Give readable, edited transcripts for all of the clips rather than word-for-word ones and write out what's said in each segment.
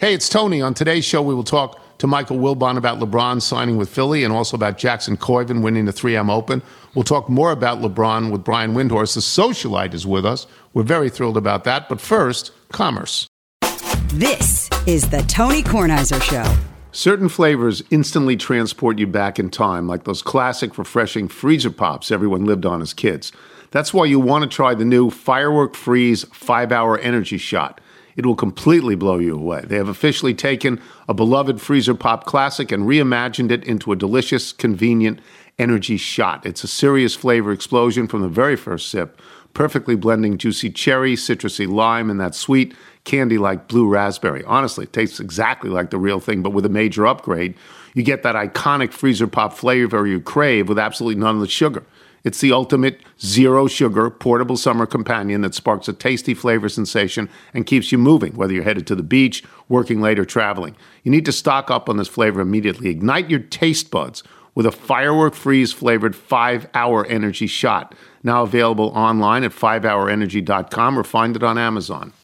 Hey, it's Tony. On today's show, we will talk to Michael Wilbon about LeBron signing with Philly and also about Jackson Koivu winning the 3M Open. We'll talk more about LeBron with Brian Windhorst. The socialite is with us. We're very thrilled about that. But first, commerce. This is the Tony Kornheiser Show. Certain flavors instantly transport you back in time, like those classic, refreshing freezer pops everyone lived on as kids. That's why you want to try the new Firework Freeze 5-Hour Energy Shot. It will completely blow you away. They have officially taken a beloved freezer pop classic and reimagined it into a delicious, convenient energy shot. It's a serious flavor explosion from the very first sip, perfectly blending juicy cherry, citrusy lime, and that sweet candy-like blue raspberry. Honestly, it tastes exactly like the real thing, but with a major upgrade. You get that iconic freezer pop flavor you crave with absolutely none of the sugar. It's the ultimate zero-sugar portable summer companion that sparks a tasty flavor sensation and keeps you moving, whether you're headed to the beach, working late, or traveling. You need to stock up on this flavor immediately. Ignite your taste buds with a Firework Freeze-flavored 5-Hour Energy Shot. Now available online at 5hourenergy.com or find it on Amazon.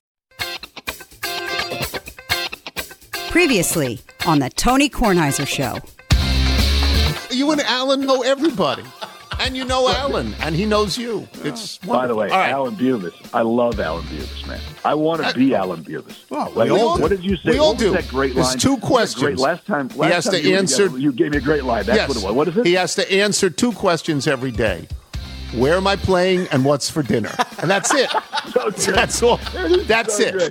Previously on the Tony Kornheiser Show. You and Alan know everybody. And you know Alan, and he knows you. It's wonderful. By the way, right. Alan Beavis. I love Alan Beavis, man. I want to be Alan Beavis. Well, what did you say? We all what was do. that great line? There's two questions. Great. Last time he has to answer. You gave me a great line. That's what it was. What is it? He has to answer two questions every day. Where am I playing and what's for dinner? And that's it. So that's all. That's so it. great.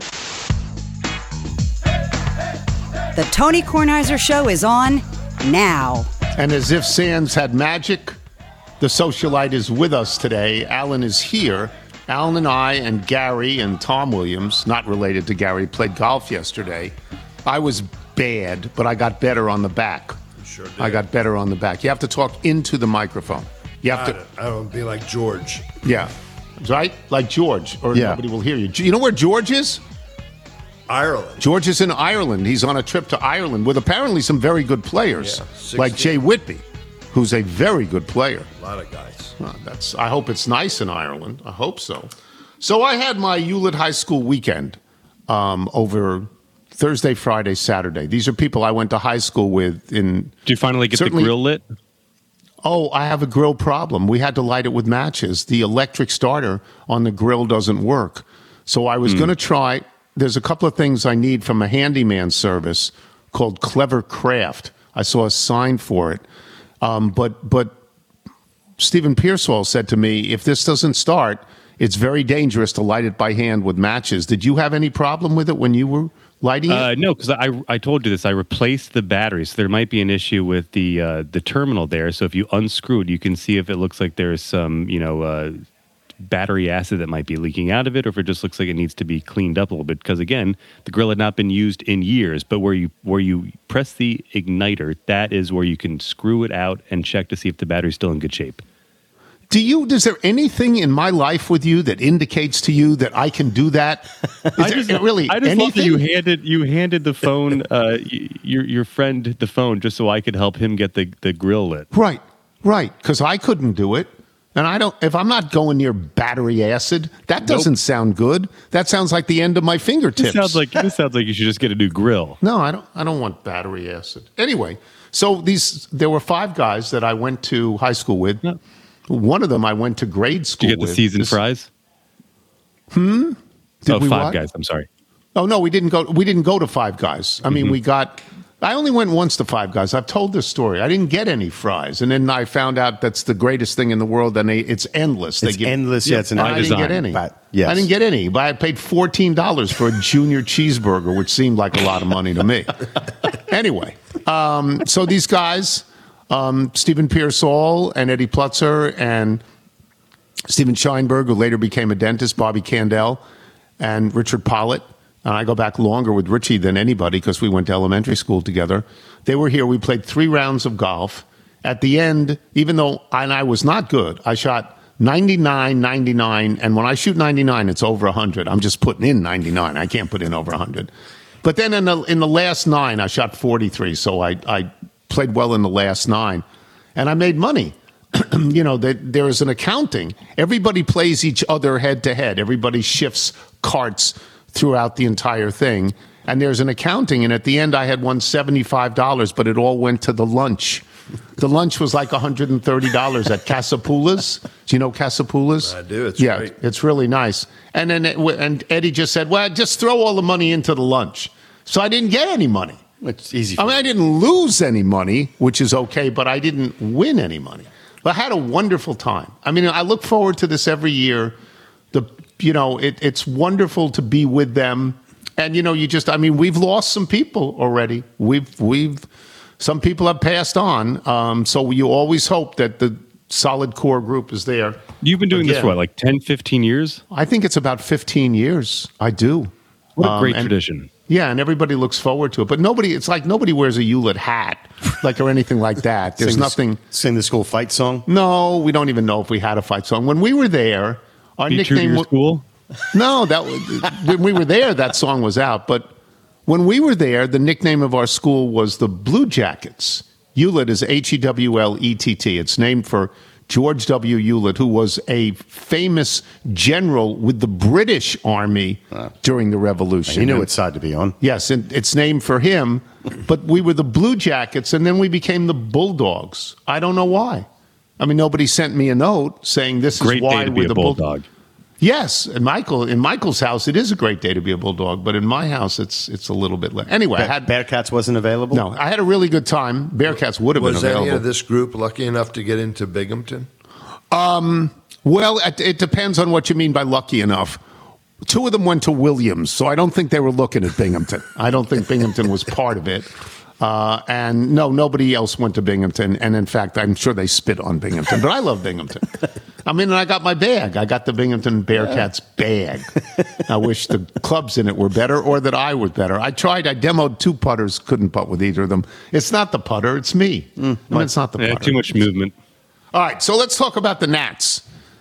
The Tony Kornheiser Show is on now. And as if Sands had magic, the socialite is with us today. Alan is here. Alan and I and Gary and Tom Williams, not related to Gary, played golf yesterday. I was bad, but I got better on the back. You sure did. I got better on the back. You have to talk into the microphone. You have to. I don't be like George. Yeah. Right? Like George, or nobody will hear you. You know where George is? Ireland. George is in Ireland. He's on a trip to Ireland with apparently some very good players, like Jay Whitby, who's a very good player. A lot of guys. Well, I hope it's nice in Ireland. I hope so. So I had my Hewlett High School weekend over Thursday, Friday, Saturday. These are people I went to high school with. Did you finally get the grill lit? Oh, I have a grill problem. We had to light it with matches. The electric starter on the grill doesn't work. So I was going to try. There's a couple of things I need from a handyman service called Clever Craft. I saw a sign for it. But Stephen Pearsall said to me, if this doesn't start, it's very dangerous to light it by hand with matches. Did you have any problem with it when you were lighting it? No, because I told you this. I replaced the batteries. So there might be an issue with the terminal there. So if you unscrew it, you can see if it looks like there's some, battery acid that might be leaking out of it, or if it just looks like it needs to be cleaned up a little bit. Because again, the grill had not been used in years. But where you press the igniter, that is where you can screw it out and check to see if the battery's still in good shape. Is there anything in my life with you that indicates to you that I can do that? I just love that you handed the phone, your friend the phone, just so I could help him get the grill lit. Right, because I couldn't do it. And if I'm not going near battery acid, that doesn't sound good. That sounds like the end of my fingertips. This sounds like you should just get a new grill. No, I don't want battery acid. Anyway, so there were 5 guys that I went to high school with. No. One of them I went to grade school with. Did you get the seasoned fries? Did we 5 guys, I'm sorry. Oh no, we didn't go to 5 guys. I mean, I only went once to 5 guys. I've told this story. I didn't get any fries. And then I found out that's the greatest thing in the world, and it's endless. It's endless. Yeah, it's an I didn't get any. Yes. I didn't get any, but I paid $14 for a junior cheeseburger, which seemed like a lot of money to me. Anyway, so these guys, Stephen Pearsall and Eddie Plutzer and Steven Scheinberg, who later became a dentist, Bobby Candell, and Richard Pollitt. And I go back longer with Richie than anybody because we went to elementary school together. They were here. We played 3 rounds of golf. At the end, even though I was not good, I shot 99, 99. And when I shoot 99, it's over 100. I'm just putting in 99. I can't put in over 100. But then in the last 9, I shot 43. So I played well in the last 9. And I made money. There is an accounting. Everybody plays each other head to head. Everybody shifts carts throughout the entire thing. And there's an accounting, and at the end I had won $75, but it all went to the lunch. The lunch was like $130 at Casapula's. Do you know Casapula's? I do. It's yeah, great. it's really nice. And then and Eddie just said, well, just throw all the money into the lunch. So I didn't get any money. It's easy. I mean, I didn't lose any money, which is okay, but I didn't win any money. But I had a wonderful time. I mean, I look forward to this every year. It's wonderful to be with them. And, we've lost some people already. Some people have passed on. So you always hope that the solid core group is there. You've been doing this for what, like 10, 15 years? I think it's about 15 years. I do. What a great tradition. Yeah, and everybody looks forward to it. But nobody wears a Hewlett hat, or anything like that. There's nothing. Sing the school fight song? No, we don't even know if we had a fight song. When we were there, our nickname was school? No, when we were there, that song was out. But when we were there, the nickname of our school was the Blue Jackets. Hewlett is Hewlett. It's named for George W. Hewlett, who was a famous general with the British Army during the Revolution. He knew what side to be on. Yes, and it's named for him. But we were the Blue Jackets, and then we became the Bulldogs. I don't know why. I mean, nobody sent me a note saying this is why we're the Bulldog. Yes, and in Michael's house, it is a great day to be a Bulldog, but in my house, it's a little bit less. Anyway, Bearcats wasn't available? No, I had a really good time. Bearcats would have been available. Was any of this group lucky enough to get into Binghamton? Well, it depends on what you mean by lucky enough. Two of them went to Williams, so I don't think they were looking at Binghamton. I don't think Binghamton was part of it. And no, nobody else went to Binghamton. And in fact, I'm sure they spit on Binghamton. But I love Binghamton. I mean, and I got my bag. I got the Binghamton Bearcats bag. I wish the clubs in it were better or that I was better. I demoed 2 putters, couldn't putt with either of them. It's not the putter, it's me. It's not the putter. Too much movement. All right, so let's talk about the Nats.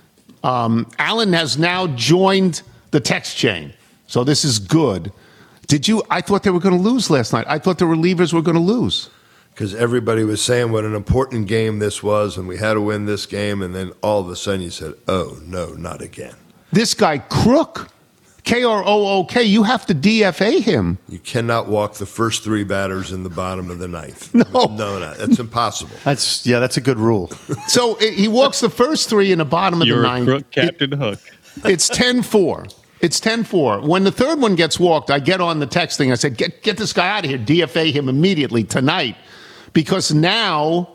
Alan has now joined the text chain. So this is good. I thought they were going to lose last night. I thought the relievers were going to lose. Because everybody was saying what an important game this was, and we had to win this game, and then all of a sudden you said, oh, no, not again. This guy, Crook, Krook, you have to DFA him. You cannot walk the first 3 batters in the bottom of the 9th. No, that's impossible. That's a good rule. So he walks the first 3 in the bottom of the 9th. You're a crook, Captain Hook. It's 10-4. It's 10-4. When the third one gets walked, I get on the text thing. I said, get this guy out of here. DFA him immediately tonight. Because now,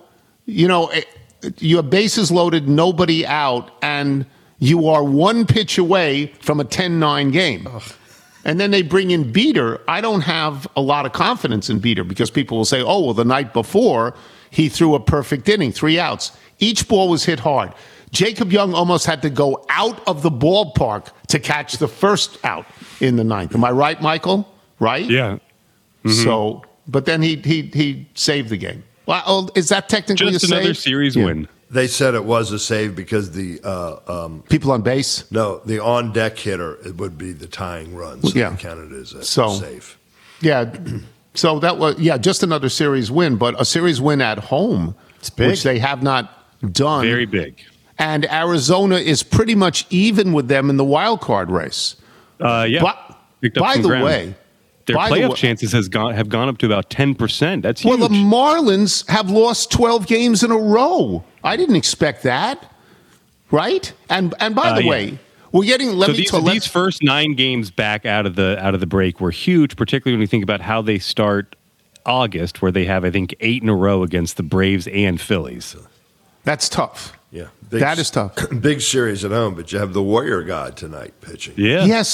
you have bases loaded, nobody out, and you are 1 pitch away from a 10-9 game. Ugh. And then they bring in Beater. I don't have a lot of confidence in Beater because people will say, oh, well, the night before, he threw a perfect inning, 3 outs. Each ball was hit hard. Jacob Young almost had to go out of the ballpark to catch the first out in the 9th. Am I right, Michael? Right? Yeah. Mm-hmm. So, but then he saved the game. Well, is that technically just a save? another series win? They said it was a save because the people on base. No, the on deck hitter it would be the tying run, so they counted it as a save. Yeah, so that was just another series win, but a series win at home, it's big. Which they have not done. Very big. And Arizona is pretty much even with them in the wild card race. Yeah. By the way, their playoff chances have gone up to about 10%. That's huge. Well, the Marlins have lost 12 games in a row. I didn't expect that, right? And by the way, we're getting. These first 9 games back out of the break were huge, particularly when you think about how they start August, where they have I think 8 in a row against the Braves and Phillies. That's tough. Yeah, that is tough. Big series at home, but you have the Warrior God tonight pitching. Yeah. Yes,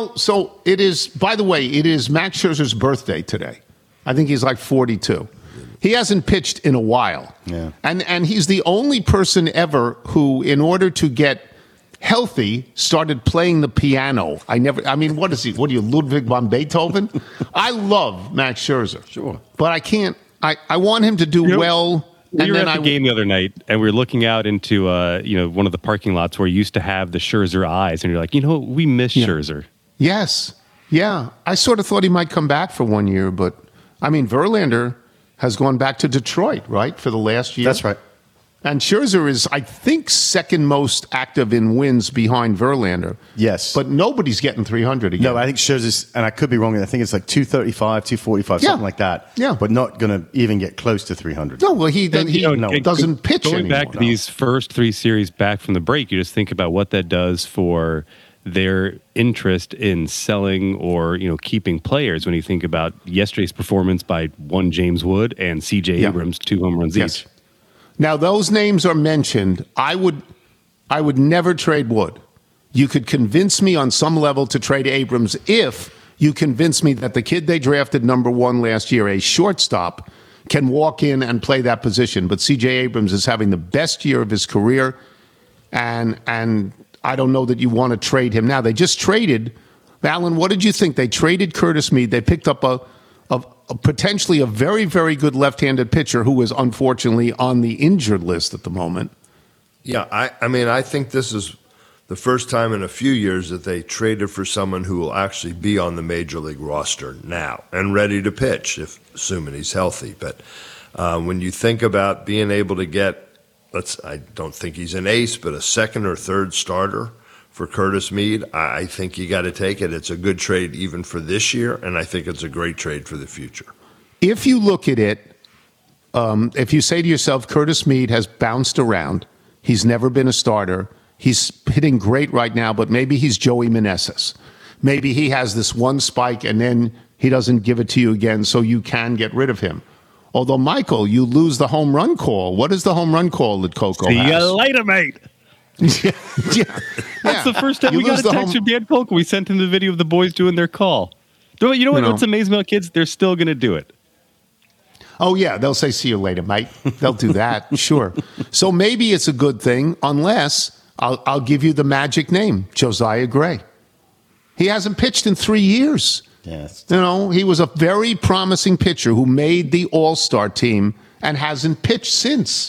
so it is, by the way, it is Max Scherzer's birthday today. I think he's like 42. He hasn't pitched in a while. Yeah. And he's the only person ever who, in order to get healthy, started playing the piano. What is he? What are you, Ludwig van Beethoven? I love Max Scherzer. Sure. But I can't, I want him to do well. We were at the game the other night, and we were looking out into one of the parking lots where you used to have the Scherzer eyes, and you're like, we miss Scherzer. Yes, yeah. I sort of thought he might come back for 1 year, but Verlander has gone back to Detroit, right, for the last year. That's right. And Scherzer is, I think, second most active in wins behind Verlander. Yes. But nobody's getting 300 again. No, I think Scherzer's, and I could be wrong, I think it's like 235, 245, Yeah. something like that. Yeah. But not going to even get close to 300. No, well, he And, you know, doesn't pitch Going anymore. back to these first 3 series back from the break, you just think about what that does for their interest in selling or, you know, keeping players when you think about yesterday's performance by one James Wood and C.J. Yeah. Abrams, 2 home runs Yes. each. Now, those names are mentioned. I would never trade Wood. You could convince me on some level to trade Abrams if you convince me that the kid they drafted number 1 last year, a shortstop, can walk in and play that position. But C.J. Abrams is having the best year of his career, and I don't know that you want to trade him now. They just traded, Alan, what did you think? They traded Curtis Mead. They picked up a potentially a very, very good left-handed pitcher who is unfortunately on the injured list at the moment. Yeah, I mean, I think this is the first time in a few years that they traded for someone who will actually be on the major league roster now and ready to pitch, if assuming he's healthy. But when you think about being able to get, I don't think he's an ace, but a second or third starter for Curtis Mead, I think you got to take it. It's a good trade even for this year, and I think it's a great trade for the future. If you look at it, if you say to yourself, Curtis Mead has bounced around, he's never been a starter, he's hitting great right now, but maybe he's Joey Meneses. Maybe he has this one spike and then he doesn't give it to you again, so you can get rid of him. Although, Michael, you lose the home run call. What is the home run call that Coco See has? you later, mate. yeah. That's the first time You we got lose a the text home- from Dan Polk. We sent him the video of the boys doing their call. You know what? You know. What's amazing about kids? They're still going to do it. Oh, yeah, they'll say, see you later, mate. They'll do that, sure. So maybe it's a good thing, unless I'll give you the magic name, Josiah Gray. He hasn't pitched in 3 years. Yes. You know, he was a very promising pitcher who made the All-Star team and hasn't pitched since.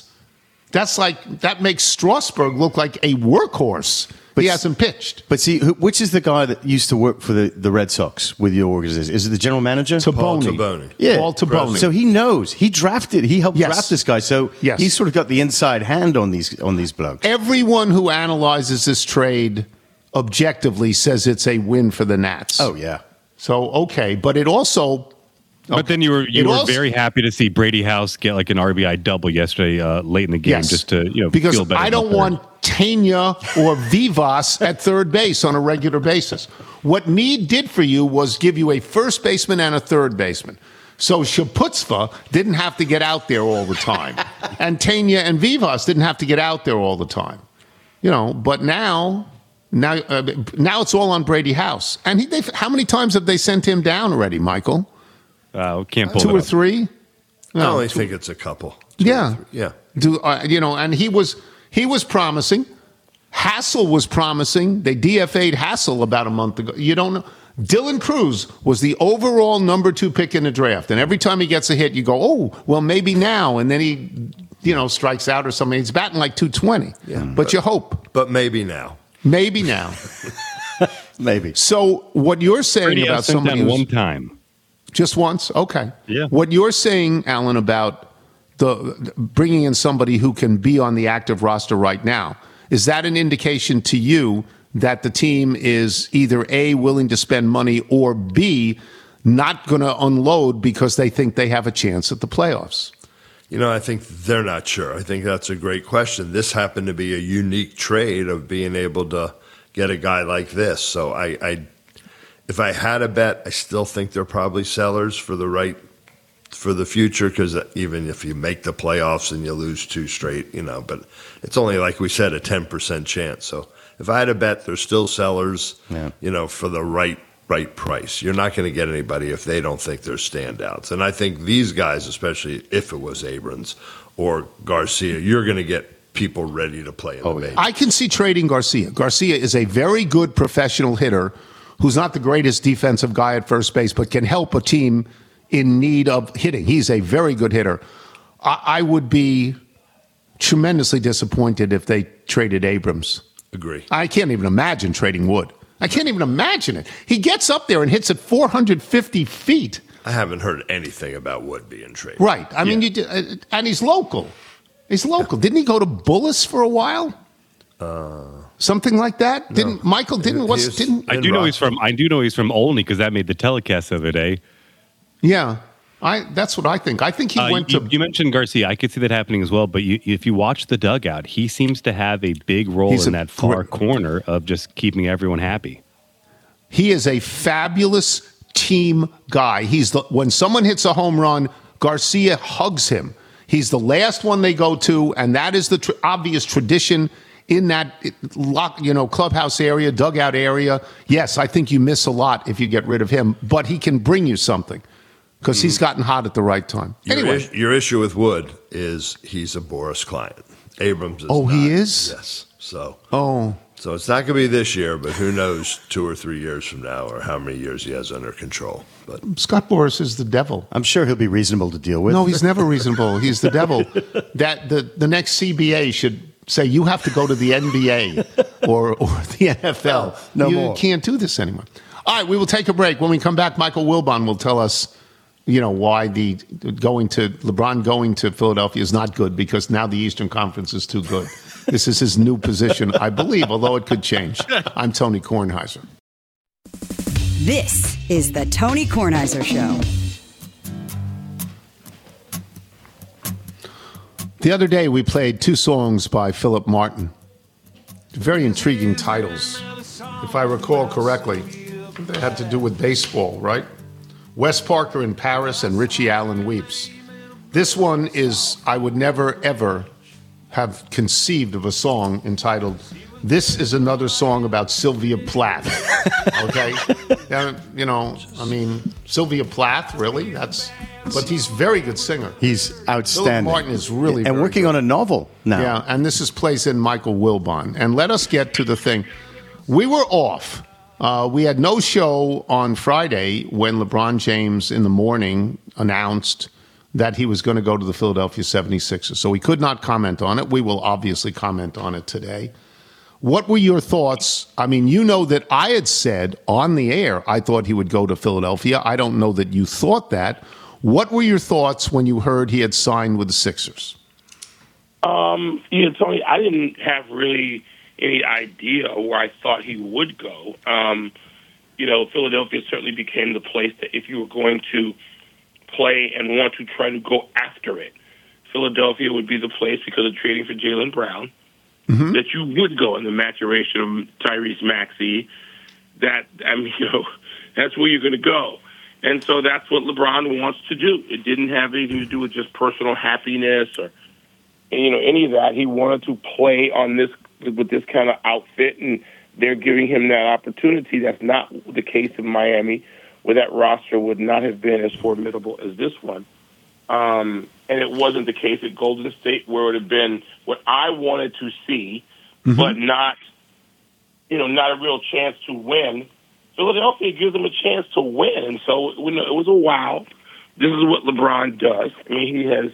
That makes Strasburg look like a workhorse. But he hasn't pitched. But see, which is the guy that used to work for the Red Sox with your organization? Is it the general manager? Paul Taboni. Yeah. Paul Taboni. So he knows. He helped Yes. draft this guy. So Yes. he's sort of got the inside hand on these blokes. Everyone who analyzes this trade objectively says it's a win for the Nats. Oh, yeah. So, okay. But it also... But then you were It also- very happy to see Brady House get like an RBI double yesterday late in the game, Yes. just to because feel better. I don't about want Tena or Vivas at third base on a regular basis. What Meade did for you was give you a first baseman and a third baseman. So Shaputzva didn't have to get out there all the time, and Tena and Vivas didn't have to get out there all the time. But now it's all on Brady House. And how many times have they sent him down already, Michael? Can't pull 2 it or up. 3? I only think it's a couple. Yeah. 2 or 3. Yeah. And he was promising. Hassel was promising. They DFA'd Hassel about a month ago. You don't know. Dylan Cruz was the overall number 2 pick in the draft. And every time he gets a hit, you go, oh, well, maybe now. And then he, strikes out or something. He's batting like 220. Yeah. But you hope. But maybe now. Maybe now. Maybe. So what you're saying Brady about House sent somebody down who's... one time. Just once? Okay. Yeah. What you're saying, Alan, about the bringing in somebody who can be on the active roster right now, is that an indication to you that the team is either A, willing to spend money, or B, not going to unload because they think they have a chance at the playoffs? I think they're not sure. I think that's a great question. This happened to be a unique trade of being able to get a guy like this. So if I had a bet, I still think they're probably sellers for the future, because even if you make the playoffs and you lose 2 straight, but it's only, like we said, a 10% chance. So if I had a bet, they're still sellers, for the right price. You're not going to get anybody if they don't think they're standouts. And I think these guys, especially if it was Abrams or Garcia, you're going to get people ready to play in the majors. I can see trading Garcia. Garcia is a very good professional hitter who's not the greatest defensive guy at first base, but can help a team in need of hitting. He's a very good hitter. I would be tremendously disappointed if they traded Abrams. Agree. I can't even imagine trading Wood. I can't even imagine it. He gets up there and hits at 450 feet. I haven't heard anything about Wood being traded. Right. I mean, and he's local. He's local. Didn't he go to Bullis for a while? Something like that. Didn't Michael? Didn't what's didn't? I do know he's from Olney because that made the telecast the other day. Yeah, that's what I think. I think he went to. You mentioned Garcia. I could see that happening as well. But if you watch the dugout, he seems to have a big role in that far corner of just keeping everyone happy. He is a fabulous team guy. When someone hits a home run, Garcia hugs him. He's the last one they go to, and that is the obvious tradition in that clubhouse area, dugout area. Yes, I think you miss a lot if you get rid of him, but he can bring you something because he's gotten hot at the right time. Anyway, your issue with Wood is he's a Boris client. Abrams is not. He is? Yes. So it's not going to be this year, but who knows 2 or 3 years from now or how many years he has under control. But Scott Boras is the devil. I'm sure he'll be reasonable to deal with. No, he's never reasonable. He's the devil. That the next CBA should say you have to go to the NBA or the NFL. You can't do this anymore. All right, we will take a break. When we come back, Michael Wilbon will tell us, why LeBron going to Philadelphia is not good because now the Eastern Conference is too good. This is his new position, I believe, although it could change. I'm Tony Kornheiser. This is the Tony Kornheiser Show. The other day, we played 2 songs by Philip Martin. Very intriguing titles. If I recall correctly, they had to do with baseball, right? Wes Parker in Paris and Richie Allen Weeps. This one is, I would never, ever have conceived of a song entitled, This is Another Song About Sylvia Plath. Okay? Sylvia Plath, really? But he's a very good singer. He's outstanding. Philip Martin is really and working good on a novel now. Yeah, and this is plays in Michael Wilbon. And let us get to the thing. We were off. We had no show on Friday when LeBron James in the morning announced that he was going to go to the Philadelphia 76ers. So we could not comment on it. We will obviously comment on it today. What were your thoughts? I mean, that I had said on the air I thought he would go to Philadelphia. I don't know that you thought that. What were your thoughts when you heard he had signed with the Sixers? Tony, I didn't have really any idea where I thought he would go. Philadelphia certainly became the place that if you were going to play and want to try to go after it, Philadelphia would be the place because of trading for Jaylen Brown, that you would go in the maturation of Tyrese Maxey. That's where you're going to go. And so that's what LeBron wants to do. It didn't have anything to do with just personal happiness or, any of that. He wanted to play with this kind of outfit, and they're giving him that opportunity. That's not the case in Miami, where that roster would not have been as formidable as this one. And it wasn't the case at Golden State, where it would have been what I wanted to see, but not a real chance to win. Philadelphia gives them a chance to win, and so it was a wow. This is what LeBron does. I mean, he has,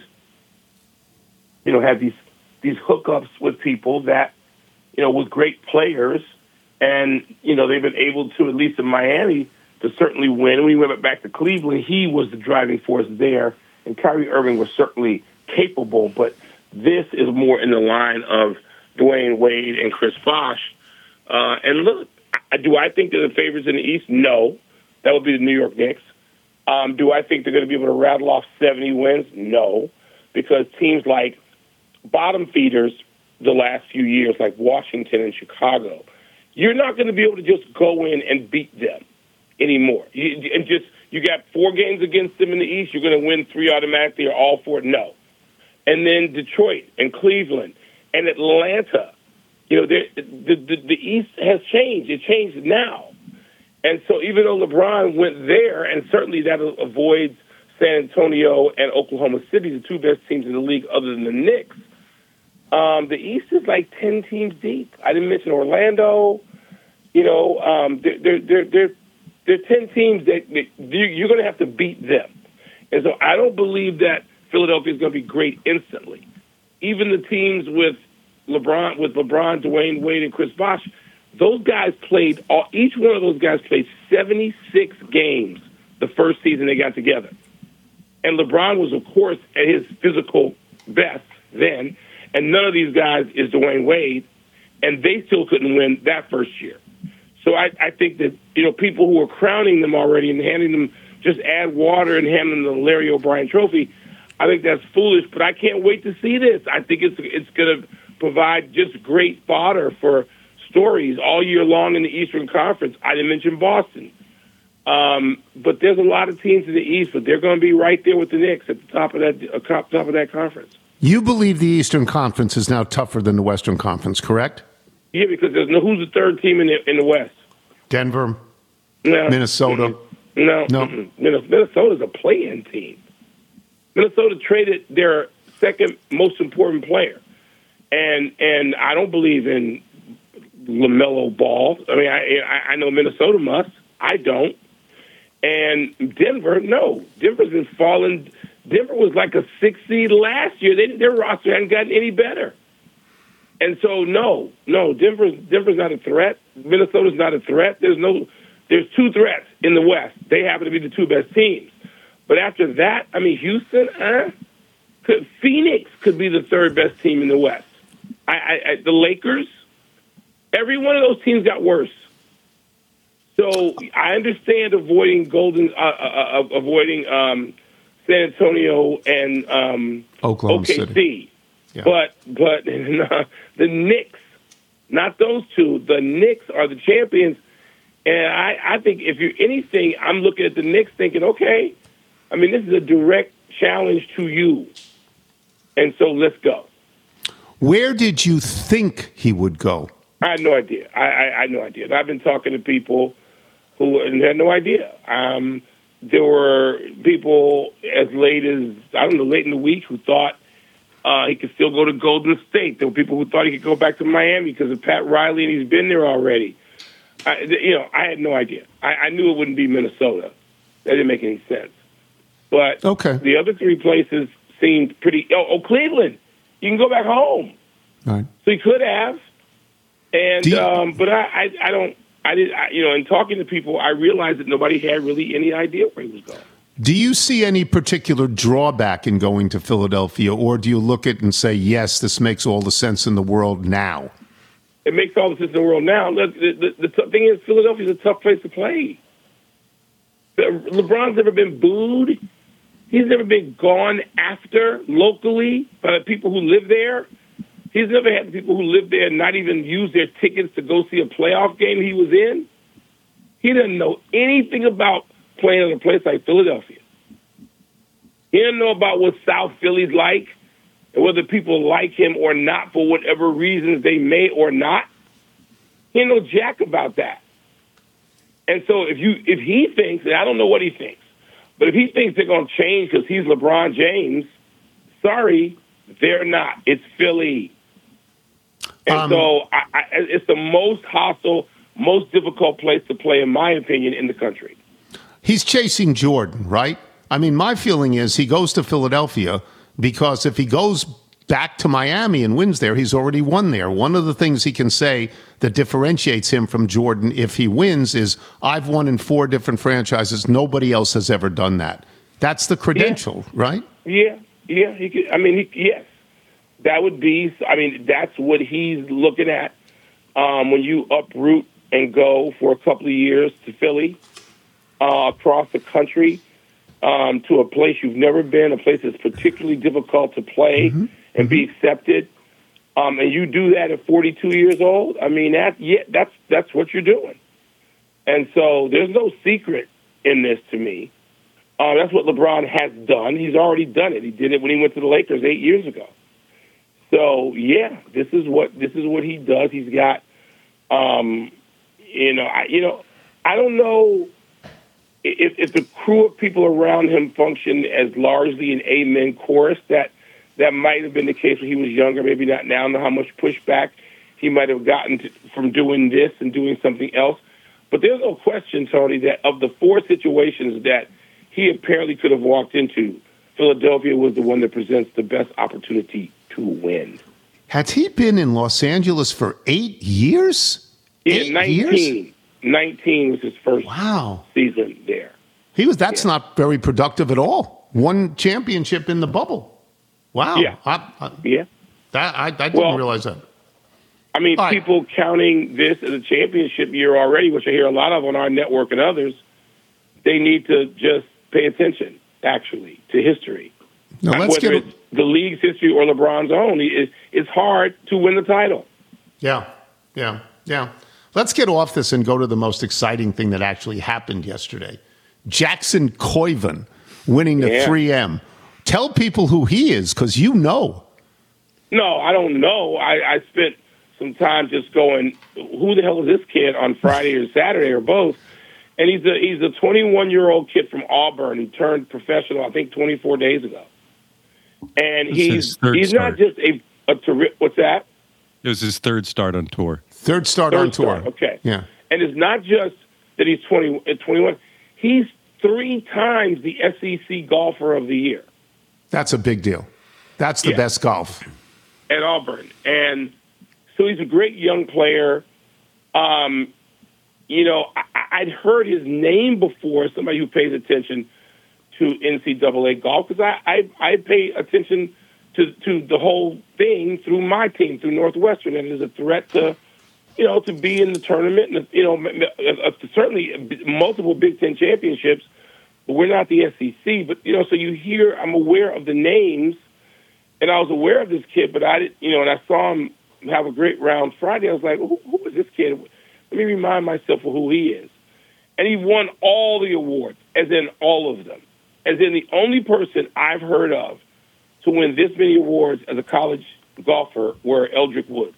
had these hookups with people that, with great players, and they've been able to, at least in Miami, to certainly win. When he went back to Cleveland, he was the driving force there, and Kyrie Irving was certainly capable, but this is more in the line of Dwayne Wade and Chris Bosh. And look, do I think they're the favorites in the East? No. That would be the New York Knicks. Do I think they're going to be able to rattle off 70 wins? No. Because teams like bottom feeders the last few years, like Washington and Chicago, you're not going to be able to just go in and beat them anymore. You got 4 games against them in the East, you're going to win 3 automatically or all 4? No. And then Detroit and Cleveland and Atlanta. The East has changed. It changed now. And so even though LeBron went there, and certainly that avoids San Antonio and Oklahoma City, the 2 best teams in the league other than the Knicks, the East is like 10 teams deep. I didn't mention Orlando. They're 10 teams that you're going to have to beat them. And so I don't believe that Philadelphia is going to be great instantly. Even the teams with LeBron, Dwayne Wade, and Chris Bosh, those guys each one of those guys played 76 games the first season they got together. And LeBron was, of course, at his physical best then, and none of these guys is Dwayne Wade, and they still couldn't win that first year. So I think that, people who are crowning them already and handing them, just add water and hand them the Larry O'Brien trophy, I think that's foolish, but I can't wait to see this. I think it's going to provide just great fodder for stories all year long in the Eastern Conference. I didn't mention Boston. But there's a lot of teams in the East, but they're going to be right there with the Knicks at the top of that conference. You believe the Eastern Conference is now tougher than the Western Conference, correct? Yeah, because who's the third team in the West? Denver, No. Minnesota. No. Minnesota's a play-in team. Minnesota traded their second most important player, and I don't believe in LaMelo Ball. I mean, I know Minnesota must. I don't. And Denver, no. Denver's been falling. Denver was like a 6th seed last year. Their roster hadn't gotten any better. And so, no, Denver's not a threat. Minnesota's not a threat. There's 2 threats in the West. They happen to be the 2 best teams. But after that, I mean, Houston, Phoenix could be the 3rd best team in the West. The Lakers, every one of those teams got worse. So I understand avoiding San Antonio and Oklahoma OKC. City. Yeah. But the Knicks, not those 2, the Knicks are the champions. And I think if you're anything, I'm looking at the Knicks thinking, okay, I mean, this is a direct challenge to you. And so let's go. Where did you think he would go? I had no idea. I had no idea. And I've been talking to people who had no idea. There were people as late as, late in the week who thought he could still go to Golden State. There were people who thought he could go back to Miami because of Pat Riley, and he's been there already. I had no idea. I knew it wouldn't be Minnesota. That didn't make any sense. But the other 3 places seemed pretty. Cleveland, you can go back home. Right. So he could have. And but I don't. In talking to people, I realized that nobody had really any idea where he was going. Do you see any particular drawback in going to Philadelphia, or do you look at it and say, yes, this makes all the sense in the world now? It makes all the sense in the world now. Look, the thing is, Philadelphia's a tough place to play. LeBron's never been booed. He's never been gone after locally by the people who live there. He's never had the people who live there not even use their tickets to go see a playoff game he was in. He doesn't know anything about playing in a place like Philadelphia. He doesn't know about what South Philly's like and whether people like him or not for whatever reasons they may or not. He ain't no jack about that. And so if he thinks, and I don't know what he thinks, but if he thinks they're going to change because he's LeBron James, sorry, they're not. It's Philly. And so it's the most hostile, most difficult place to play, in my opinion, in the country. He's chasing Jordan, right? I mean, my feeling is he goes to Philadelphia because if he goes back to Miami and wins there, he's already won there. One of the things he can say that differentiates him from Jordan if he wins is, I've won in 4 different franchises. Nobody else has ever done that. That's the credential, right? Yeah. He could, yes. That would be, that's what he's looking at when you uproot and go for a couple of years to Philly, across the country, to a place you've never been, a place that's particularly difficult to play and be accepted. And you do that at 42 years old. I mean, that's what you're doing. And so there's no secret in this to me. That's what LeBron has done. He's already done it. He did it when he went to the Lakers 8 years ago. So yeah, this is what he does. He's got, I don't know if the crew of people around him function as largely an amen chorus. That might have been the case when he was younger. Maybe not now. I don't know how much pushback he might have gotten from doing this and doing something else. But there's no question, Tony, that of the 4 situations that he apparently could have walked into, Philadelphia was the one that presents the best opportunity to win. Has he been in Los Angeles for 8 years? Yeah, 19. 19 was his first season there. That's not very productive at all. 1 championship in the bubble. Wow. Yeah. Yeah. I didn't realize that. I mean, All right. people counting this as a championship year already, which I hear a lot of on our network and others, they need to just pay attention, actually, to history. Now, let's Whether get it's the league's history or LeBron's own, it's hard to win the title. Yeah. Let's get off this and go to the most exciting thing that actually happened yesterday. Jackson Koiven winning the 3M. Tell people who he is, because you know. No, I don't know. I spent some time just going, who the hell is this kid on Friday or Saturday or both? And he's a 21-year-old kid from Auburn. He turned professional, I think, 24 days ago. And he's not just a what's that? It was his third start on tour. Third start on tour. Okay. Yeah. And it's not just that he's 21. He's 3 times the SEC Golfer of the Year. That's a big deal. That's the best golf. At Auburn. And so he's a great young player. I'd heard his name before, somebody who pays attention to NCAA golf, because I pay attention to the whole thing through my team, through Northwestern, and there's a threat to be in the tournament, and certainly multiple Big Ten championships. But we're not the SEC. But so you hear, I'm aware of the names, and I was aware of this kid, but I didn't, and I saw him have a great round Friday. I was like, who is this kid? Let me remind myself of who he is. And he won all the awards, as in all of them, as in the only person I've heard of to win this many awards as a college golfer were Eldrick Woods.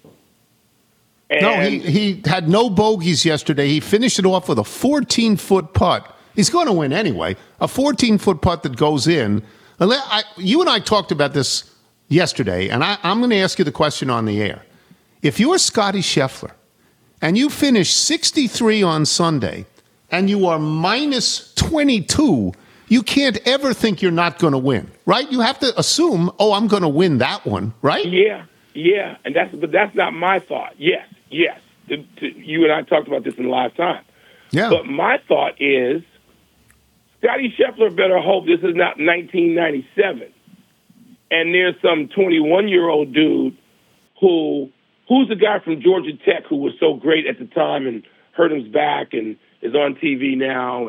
And No, he had no bogeys yesterday. He finished it off with a 14-foot putt. He's going to win anyway. A 14-foot putt that goes in. You and I talked about this yesterday, and I'm going to ask you the question on the air. If you're Scotty Scheffler and you finish 63 on Sunday and you are minus 22, you can't ever think you're not going to win, right? You have to assume, I'm going to win that one, right? Yeah, and that's not my thought. Yes. You and I talked about this in live time. Yeah. But my thought is, Scotty Scheffler better hope this is not 1997, and there's some 21-year-old dude who's the guy from Georgia Tech who was so great at the time and hurt his back and is on TV now,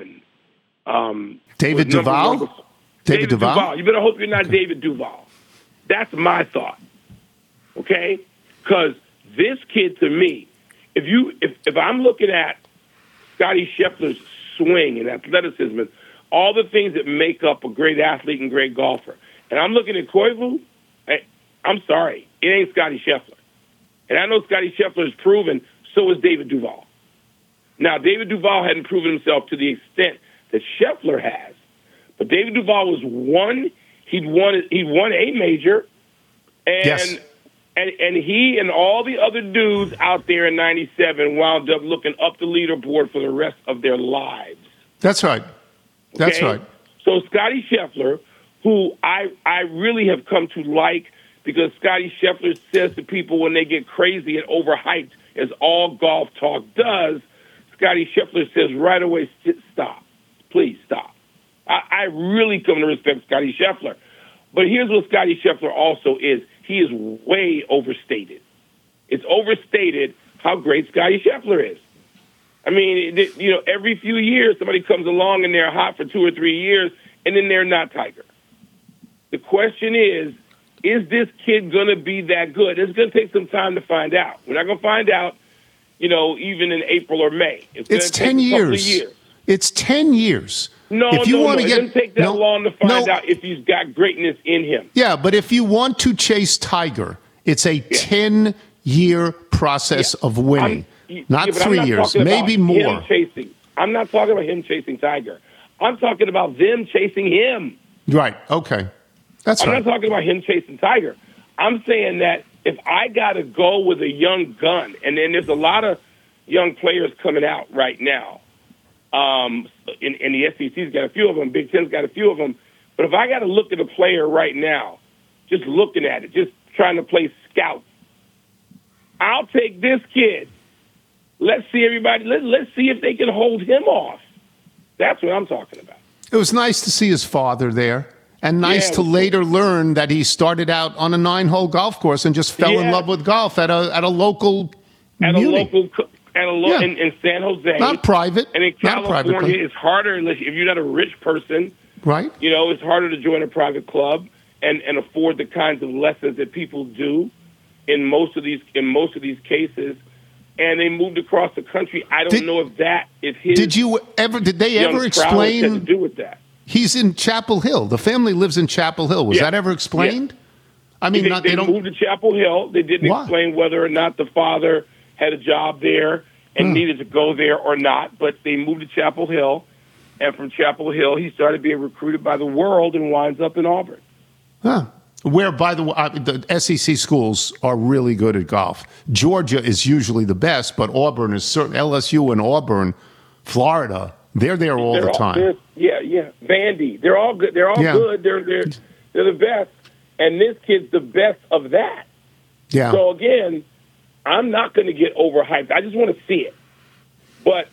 and David Duval? David Duval? You better hope you're not David Duval. That's my thought. Okay? Because this kid, to me, if I'm looking at Scotty Scheffler's swing and athleticism, and all the things that make up a great athlete and great golfer, and I'm looking at Koivu, I'm sorry, it ain't Scotty Scheffler. And I know Scotty Scheffler has proven, so is David Duval. Now, David Duval hadn't proven himself to the extent that Scheffler has, but David Duval was he'd won a major, and yes. And he and all the other dudes out there in 97 wound up looking up the leaderboard for the rest of their lives. That's right. That's Okay? right. So Scotty Scheffler, who I really have come to like, because Scotty Scheffler says to people when they get crazy and overhyped, as all golf talk does, Scotty Scheffler says right away, stop. Please stop. I really come to respect Scotty Scheffler. But here's what Scotty Scheffler also is. He is way overstated. It's overstated how great Scotty Scheffler is. I mean, every few years somebody comes along and they're hot for 2 or 3 years, and then they're not Tiger. The question is this kid going to be that good? It's going to take some time to find out. We're not going to find out, even in April or May. It's 10 years. It's 10 years. No, if you want to it doesn't take that long to find out if he's got greatness in him. Yeah, but if you want to chase Tiger, it's a 10-year process of winning. Not 3 years, maybe more. I'm not talking about him chasing Tiger. I'm talking about them chasing him. Right, okay. That's right. I'm not talking about him chasing Tiger. I'm saying that if I got to go with a young gun, and then there's a lot of young players coming out right now, and the SEC's got a few of them, Big Ten's got a few of them, but if I got to look at a player right now, just looking at it, just trying to play scout, I'll take this kid. Let's see everybody. Let's see if they can hold him off. That's what I'm talking about. It was nice to see his father there. And nice to later learn that he started out on a 9-hole golf course and just fell in love with golf at a local in San Jose, not private, and in California, it's harder if you're not a rich person, right? You know, it's harder to join a private club and afford the kinds of lessons that people do in most of these cases. And they moved across the country. I don't know if that is his. Did they ever explain had to do with that? He's in Chapel Hill. The family lives in Chapel Hill. Was that ever explained? I mean, they moved to Chapel Hill. They didn't explain whether or not the father had a job there and needed to go there or not. But they moved to Chapel Hill, and from Chapel Hill, he started being recruited by the world and winds up in Auburn. Huh. Where, by the way, the SEC schools are really good at golf. Georgia is usually the best, but Auburn is certain. LSU and Auburn, Florida, they're there all the time. Vandy, they're all good. They're all good. They're the best, and this kid's the best of that. Yeah. So again, I'm not going to get overhyped. I just want to see it. But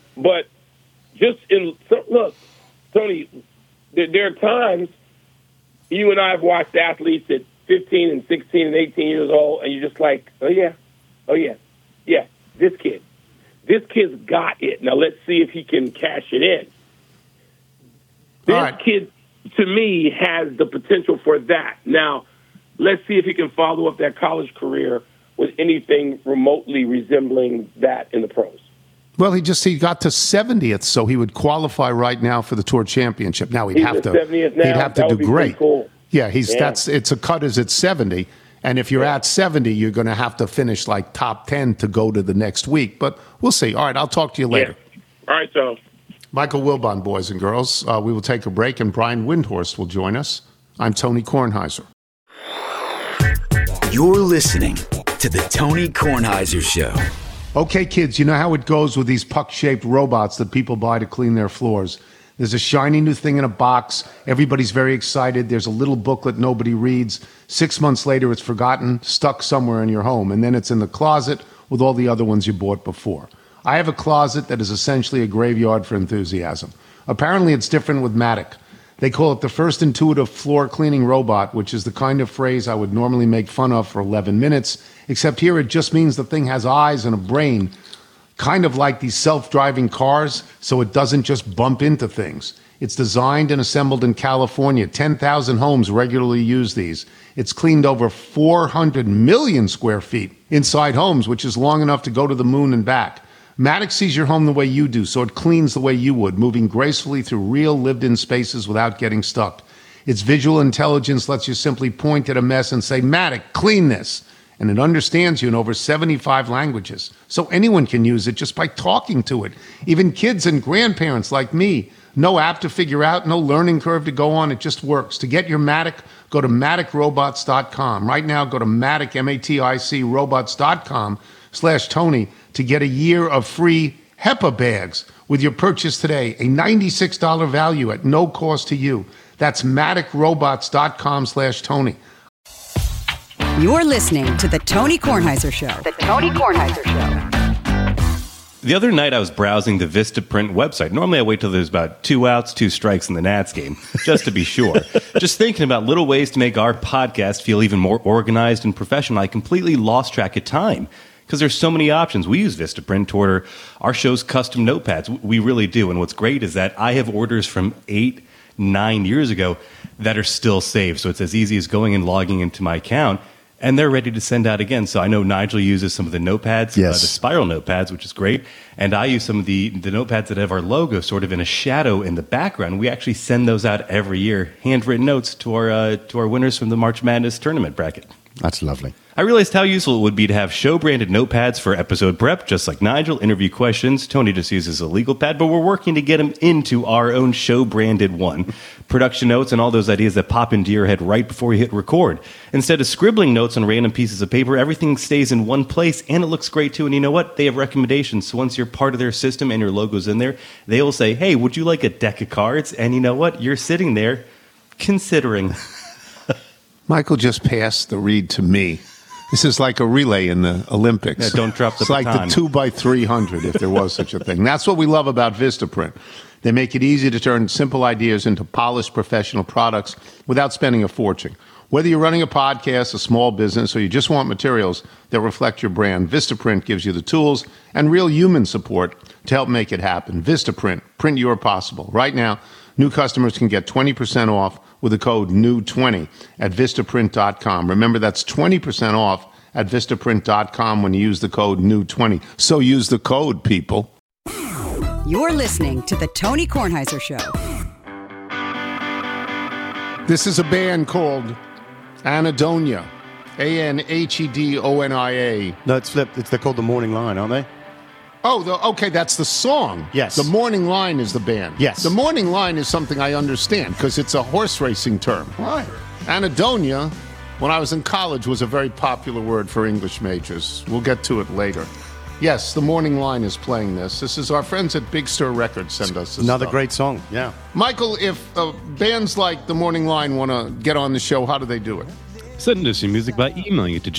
look, Tony, there are times. You and I have watched athletes at 15 and 16 and 18 years old, and you're just like, oh, yeah, this kid's got it. Now let's see if he can cash it in. This kid, to me, has the potential for that. Now, let's see if he can follow up that college career with anything remotely resembling that in the pros. Well, he got to 70th, so he would qualify right now for the Tour Championship. Now he'd have to 70th now. He'd have to do great. Cool. Yeah, it's a cut as at 70, and if you're at 70, you're going to have to finish like top 10 to go to the next week. But we'll see. All right, I'll talk to you later. Yeah. All right, so Michael Wilbon, boys and girls. We will take a break, and Brian Windhorst will join us. I'm Tony Kornheiser. You're listening to the Tony Kornheiser Show. Okay, kids, you know how it goes with these puck-shaped robots that people buy to clean their floors. There's a shiny new thing in a box. Everybody's very excited. There's a little booklet nobody reads. 6 months later, it's forgotten, stuck somewhere in your home, and then it's in the closet with all the other ones you bought before. I have a closet that is essentially a graveyard for enthusiasm. Apparently, it's different with Matic. They call it the first intuitive floor cleaning robot, which is the kind of phrase I would normally make fun of for 11 minutes, except here it just means the thing has eyes and a brain, kind of like these self-driving cars, so it doesn't just bump into things. It's designed and assembled in California. 10,000 homes regularly use these. It's cleaned over 400 million square feet inside homes, which is long enough to go to the moon and back. Matic sees your home the way you do, so it cleans the way you would, moving gracefully through real lived-in spaces without getting stuck. Its visual intelligence lets you simply point at a mess and say, Matic, clean this. And it understands you in over 75 languages. So anyone can use it just by talking to it. Even kids and grandparents like me. No app to figure out, no learning curve to go on. It just works. To get your Matic, go to MaticRobots.com. Right now, go to Matic, M-A-T-I-C, robots.com/Tony to get a year of free HEPA bags with your purchase today. A $96 value at no cost to you. That's MaticRobots.com/Tony. You're listening to The Tony Kornheiser Show. The Tony Kornheiser Show. The other night, I was browsing the Vistaprint website. Normally, I wait till there's about 2 outs, 2 strikes in the Nats game, just to be sure. Just thinking about little ways to make our podcast feel even more organized and professional, I completely lost track of time because there's so many options. We use Vistaprint to order our show's custom notepads. We really do. And what's great is that I have orders from 8-9 years ago that are still saved. So it's as easy as going and logging into my account. And they're ready to send out again. So I know Nigel uses some of the notepads, the spiral notepads, which is great. And I use some of the notepads that have our logo sort of in a shadow in the background. We actually send those out every year, handwritten notes to our winners from the March Madness tournament bracket. That's lovely. I realized how useful it would be to have show-branded notepads for episode prep, just like Nigel, interview questions. Tony just uses a legal pad, but we're working to get him into our own show-branded one. Production notes and all those ideas that pop into your head right before you hit record. Instead of scribbling notes on random pieces of paper, everything stays in one place, and it looks great, too. And you know what? They have recommendations. So once you're part of their system and your logo's in there, they will say, hey, would you like a deck of cards? And you know what? You're sitting there considering. Michael just passed the read to me. This is like a relay in the Olympics. Yeah, don't drop the baton. It's like the 2x300, if there was such a thing. That's what we love about Vistaprint. They make it easy to turn simple ideas into polished professional products without spending a fortune. Whether you're running a podcast, a small business, or you just want materials that reflect your brand, Vistaprint gives you the tools and real human support to help make it happen. Vistaprint, print your possible. Right now, new customers can get 20% off with the code NEW20 at Vistaprint.com. Remember, that's 20% off at Vistaprint.com when you use the code NEW20. So use the code, people. You're listening to The Tony Kornheiser Show. This is a band called Anhedonia. Anhedonia. No, it's flipped. They're called The Morning Line, aren't they? Oh, okay, that's the song. Yes. The Morning Line is the band. Yes. The Morning Line is something I understand because it's a horse racing term. Right. Anhedonia, when I was in college, was a very popular word for English majors. We'll get to it later. Yes, The Morning Line is playing this. This is our friends at Big Stir Records send us this Another stuff. great song, yeah. Michael, if bands like The Morning Line want to get on the show, how do they do it? Send us your music by emailing it to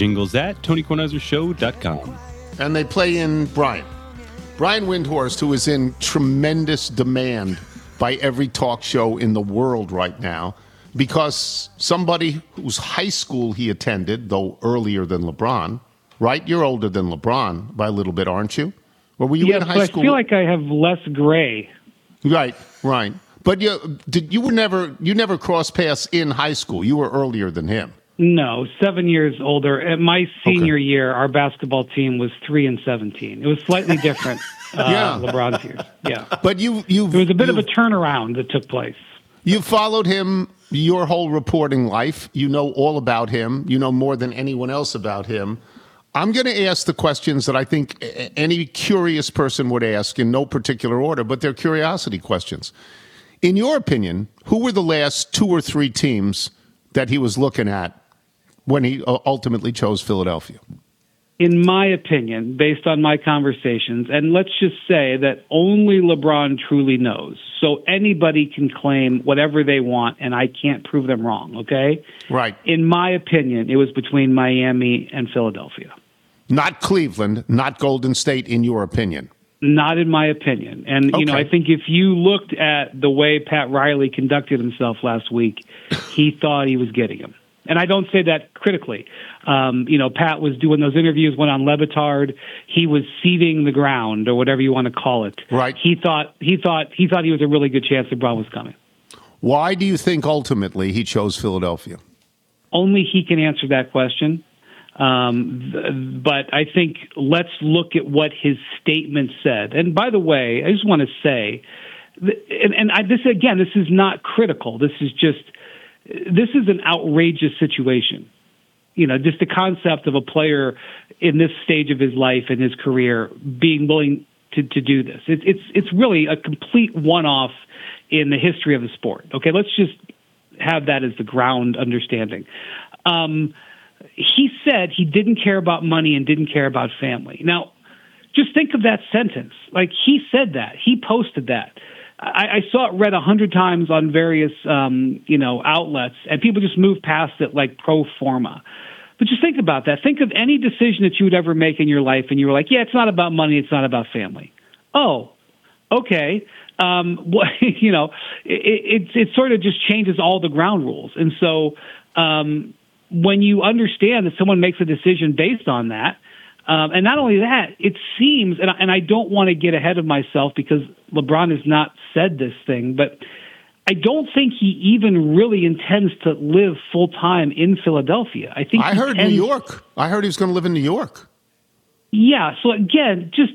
jingles@TonyKornheiserShow.com. And they play in Brian Windhorst, who is in tremendous demand by every talk show in the world right now because somebody whose high school he attended, though earlier than LeBron, right? You're older than LeBron by a little bit, aren't you? Or were you in high school? I feel like I have less gray. Right. But you never crossed paths in high school. You were earlier than him. No, 7 years older. At my senior year, our basketball team was 3-17. It was slightly different. LeBron's years. Yeah, but there was a bit of a turnaround that took place. You followed him your whole reporting life. You know all about him. You know more than anyone else about him. I'm going to ask the questions that I think any curious person would ask in no particular order, but they're curiosity questions. In your opinion, who were the last 2 or 3 teams that he was looking at when he ultimately chose Philadelphia? In my opinion, based on my conversations, and let's just say that only LeBron truly knows. So anybody can claim whatever they want, and I can't prove them wrong, okay? Right. In my opinion, it was between Miami and Philadelphia. Not Cleveland, not Golden State, in your opinion? Not in my opinion. And, okay. I think if you looked at the way Pat Riley conducted himself last week, he thought he was getting him. And I don't say that critically. Pat was doing those interviews, went on Le Batard. He was seeding the ground, or whatever you want to call it. Right. He thought he was a really good chance LeBron was coming. Why do you think ultimately he chose Philadelphia? Only he can answer that question. But I think let's look at what his statement said. And by the way, I just want to say, this is not critical. This is an outrageous situation. Just the concept of a player in this stage of his life and his career being willing to do this. It's really a complete one-off in the history of the sport. Okay, let's just have that as the ground understanding. He said he didn't care about money and didn't care about family. Now, just think of that sentence. Like, he said that. He posted that. I saw it read 100 times on various, outlets, and people just move past it like pro forma. But just think about that. Think of any decision that you would ever make in your life, and you were like, yeah, it's not about money, it's not about family. Oh, okay. It sort of just changes all the ground rules. And so when you understand that someone makes a decision based on that, and not only that, it seems, and I don't want to get ahead of myself because LeBron has not said this thing, but I don't think he even really intends to live full time in Philadelphia. I heard New York. I heard he was going to live in New York. Yeah. So just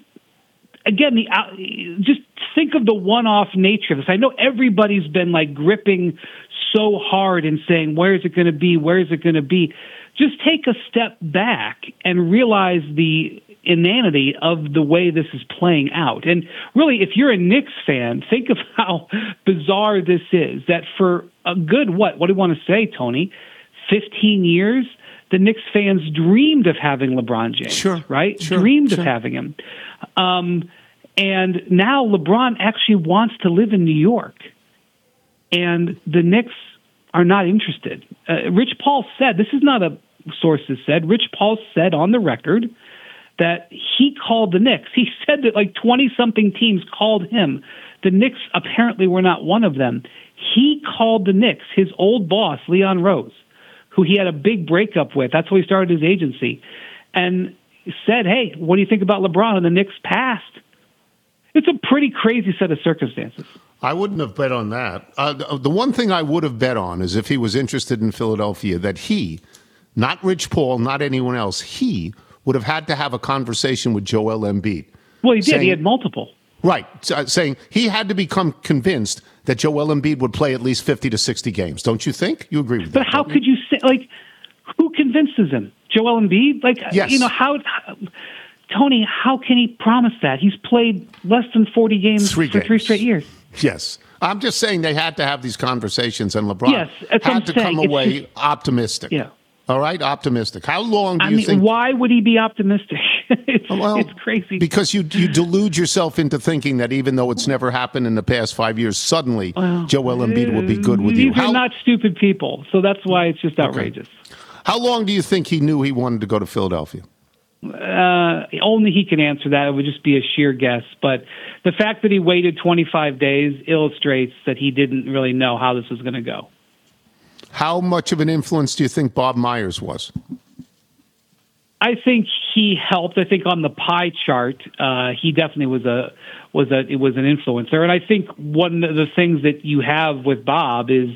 think of the one-off nature of this. I know everybody's been like gripping so hard and saying, "Where is it going to be? Where is it going to be?" Just take a step back and realize the inanity of the way this is playing out. And really, if you're a Knicks fan, think of how bizarre this is, that for a good, what do you want to say, Tony, 15 years, the Knicks fans dreamed of having LeBron James, right? Dreamed of having him. And now LeBron actually wants to live in New York. And the Knicks are not interested. Rich Paul said, this is not a source that said, Rich Paul said on the record that he called the Knicks. He said that like 20-something teams called him The Knicks apparently were not one of them. He called the Knicks, his old boss, Leon Rose, who he had a big breakup with. That's why he started his agency, and said, hey, what do you think about LeBron? And the Knicks passed. It's a pretty crazy set of circumstances. I wouldn't have bet on that. The one thing I would have bet on is if he was interested in Philadelphia, that he, not Rich Paul, not anyone else, he would have had to have a conversation with Joel Embiid. Well, he did. He had multiple. Right. Saying he had to become convinced that Joel Embiid would play at least 50 to 60 games. Don't you think? You agree with that? But how could you say, like, who convinces him? Joel Embiid? Like, yes. Tony, how can he promise that? He's played less than 40 games for 3 straight years. Yes. I'm just saying they had to have these conversations, and LeBron had to come away optimistic. Yeah. All right? Optimistic. How long do you think? Why would he be optimistic? It's crazy. Because you delude yourself into thinking that even though it's never happened in the past 5 years, suddenly Joel Embiid will be good with you. These are not stupid people, so that's why it's just outrageous. Okay. How long do you think he knew he wanted to go to Philadelphia? Only he can answer that. It would just be a sheer guess. But the fact that he waited 25 days illustrates that he didn't really know how this was going to go. How much of an influence do you think Bob Myers was? I think he helped. I think on the pie chart, he definitely was an influencer. And I think one of the things that you have with Bob is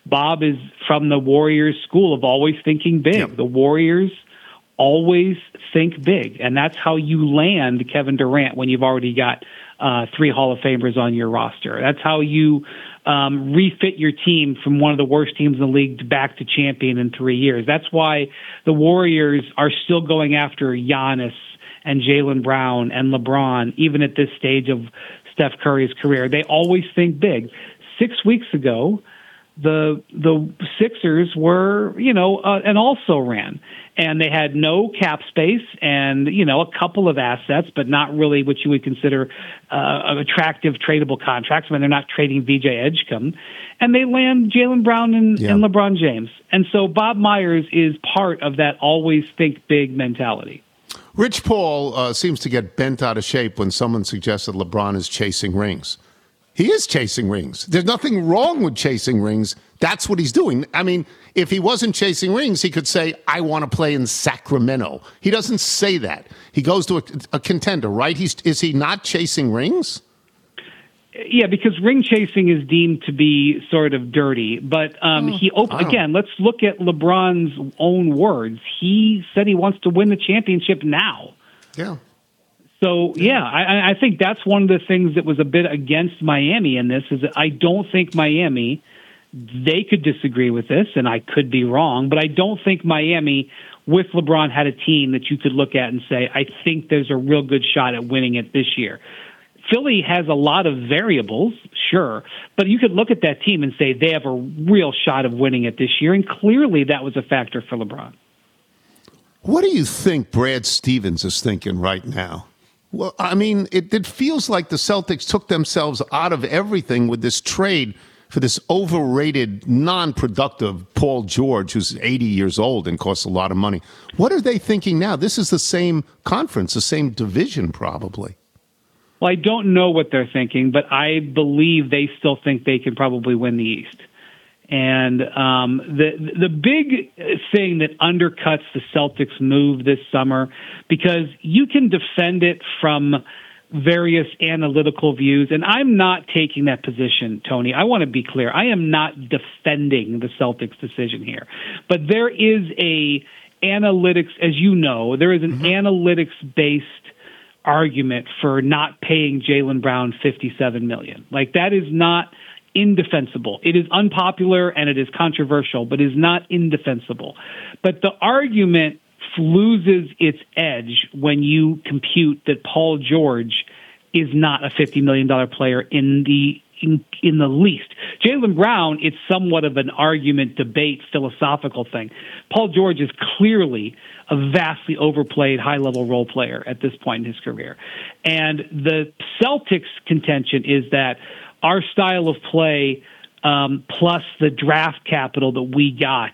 from the Warriors school of always thinking big. Yep. The Warriors always think big, and that's how you land Kevin Durant when you've already got 3 Hall of Famers on your roster. That's how you refit your team from one of the worst teams in the league back to champion in 3 years. That's why the Warriors are still going after Giannis and Jaylen Brown and LeBron, even at this stage of Steph Curry's career. They always think big. 6 weeks ago, the Sixers were, an also-ran. And they had no cap space and, a couple of assets, but not really what you would consider attractive tradable contracts. I mean, they're not trading VJ Edgecombe. And they land Jaylen Brown and LeBron James. And so Bob Myers is part of that always think big mentality. Rich Paul seems to get bent out of shape when someone suggests that LeBron is chasing rings. He is chasing rings. There's nothing wrong with chasing rings. That's what he's doing. I mean, if he wasn't chasing rings, he could say, I want to play in Sacramento. He doesn't say that. He goes to a contender, right? Is he not chasing rings? Yeah, because ring chasing is deemed to be sort of dirty. But again, let's look at LeBron's own words. He said he wants to win the championship now. Yeah. So, I think that's one of the things that was a bit against Miami in this is that I don't think Miami, they could disagree with this, and I could be wrong, but I don't think Miami with LeBron had a team that you could look at and say, I think there's a real good shot at winning it this year. Philly has a lot of variables, sure, but you could look at that team and say they have a real shot of winning it this year, and clearly that was a factor for LeBron. What do you think Brad Stevens is thinking right now? Well, I mean, it feels like the Celtics took themselves out of everything with this trade for this overrated, non-productive Paul George, who's 80 years old and costs a lot of money. What are they thinking now? This is the same conference, the same division, probably. Well, I don't know what they're thinking, but I believe they still think they can probably win the East. And the big thing that undercuts the Celtics' move this summer, because you can defend it from various analytical views, and I'm not taking that position, Tony. I want to be clear. I am not defending the Celtics' decision here. But there is a analytics, as you know, there is an analytics-based argument for not paying Jaylen Brown $57 million. Like, that is not indefensible. It is unpopular and it is controversial, but is not indefensible. But the argument loses its edge when you compute that Paul George is not a $50 million player in the least. Jaylen Brown, it's somewhat of an argument, debate, philosophical thing. Paul George is clearly a vastly overplayed high-level role player at this point in his career. And the Celtics' contention is that our style of play plus the draft capital that we got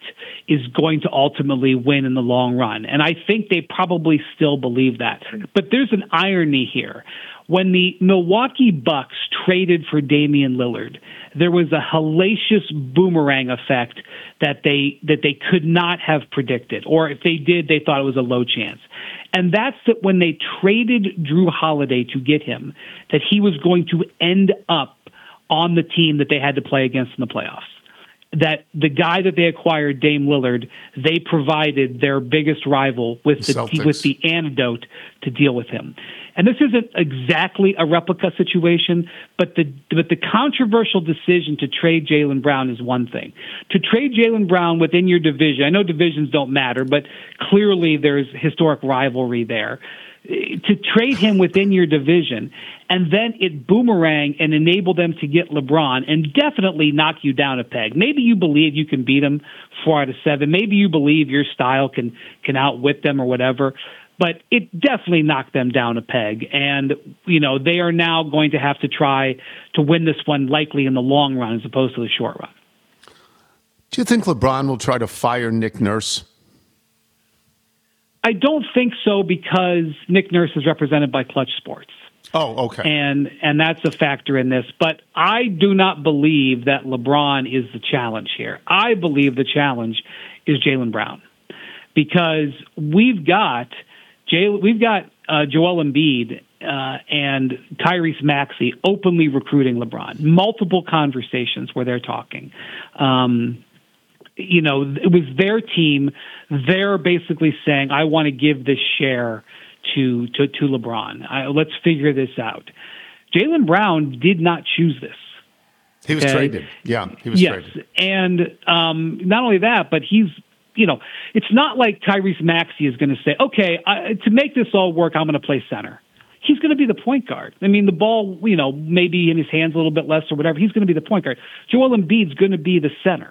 is going to ultimately win in the long run. And I think they probably still believe that. But there's an irony here. When the Milwaukee Bucks traded for Damian Lillard, there was a hellacious boomerang effect that they could not have predicted. Or if they did, they thought it was a low chance. And that's that when they traded Drew Holiday to get him, that he was going to end up on the team that they had to play against in the playoffs. That the guy that they acquired, Dame Lillard, they provided their biggest rival with the antidote to deal with him. And this isn't exactly a replica situation, but the controversial decision to trade Jaylen Brown is one thing. To trade Jaylen Brown within your division, I know divisions don't matter, but clearly there's historic rivalry there. To trade him within your division and then it boomerang and enable them to get LeBron and definitely knock you down a peg. Maybe you believe you can beat them 4 out of 7. Maybe you believe your style can outwit them or whatever. But it definitely knocked them down a peg. And, they are now going to have to try to win this one likely in the long run as opposed to the short run. Do you think LeBron will try to fire Nick Nurse? I don't think so because Nick Nurse is represented by Clutch Sports. Oh, okay. And that's a factor in this. But I do not believe that LeBron is the challenge here. I believe the challenge is Jaylen Brown because we've got Joel Embiid and Tyrese Maxey openly recruiting LeBron. Multiple conversations where they're talking. It was their team. They're basically saying, I want to give this share to LeBron. Let's figure this out. Jaylen Brown did not choose this. He was traded. Yeah, he was traded. And not only that, but he's, it's not like Tyrese Maxey is going to say, okay, to make this all work, I'm going to play center. He's going to be the point guard. I mean, the ball, maybe in his hands a little bit less or whatever. He's going to be the point guard. Joel Embiid's going to be the center.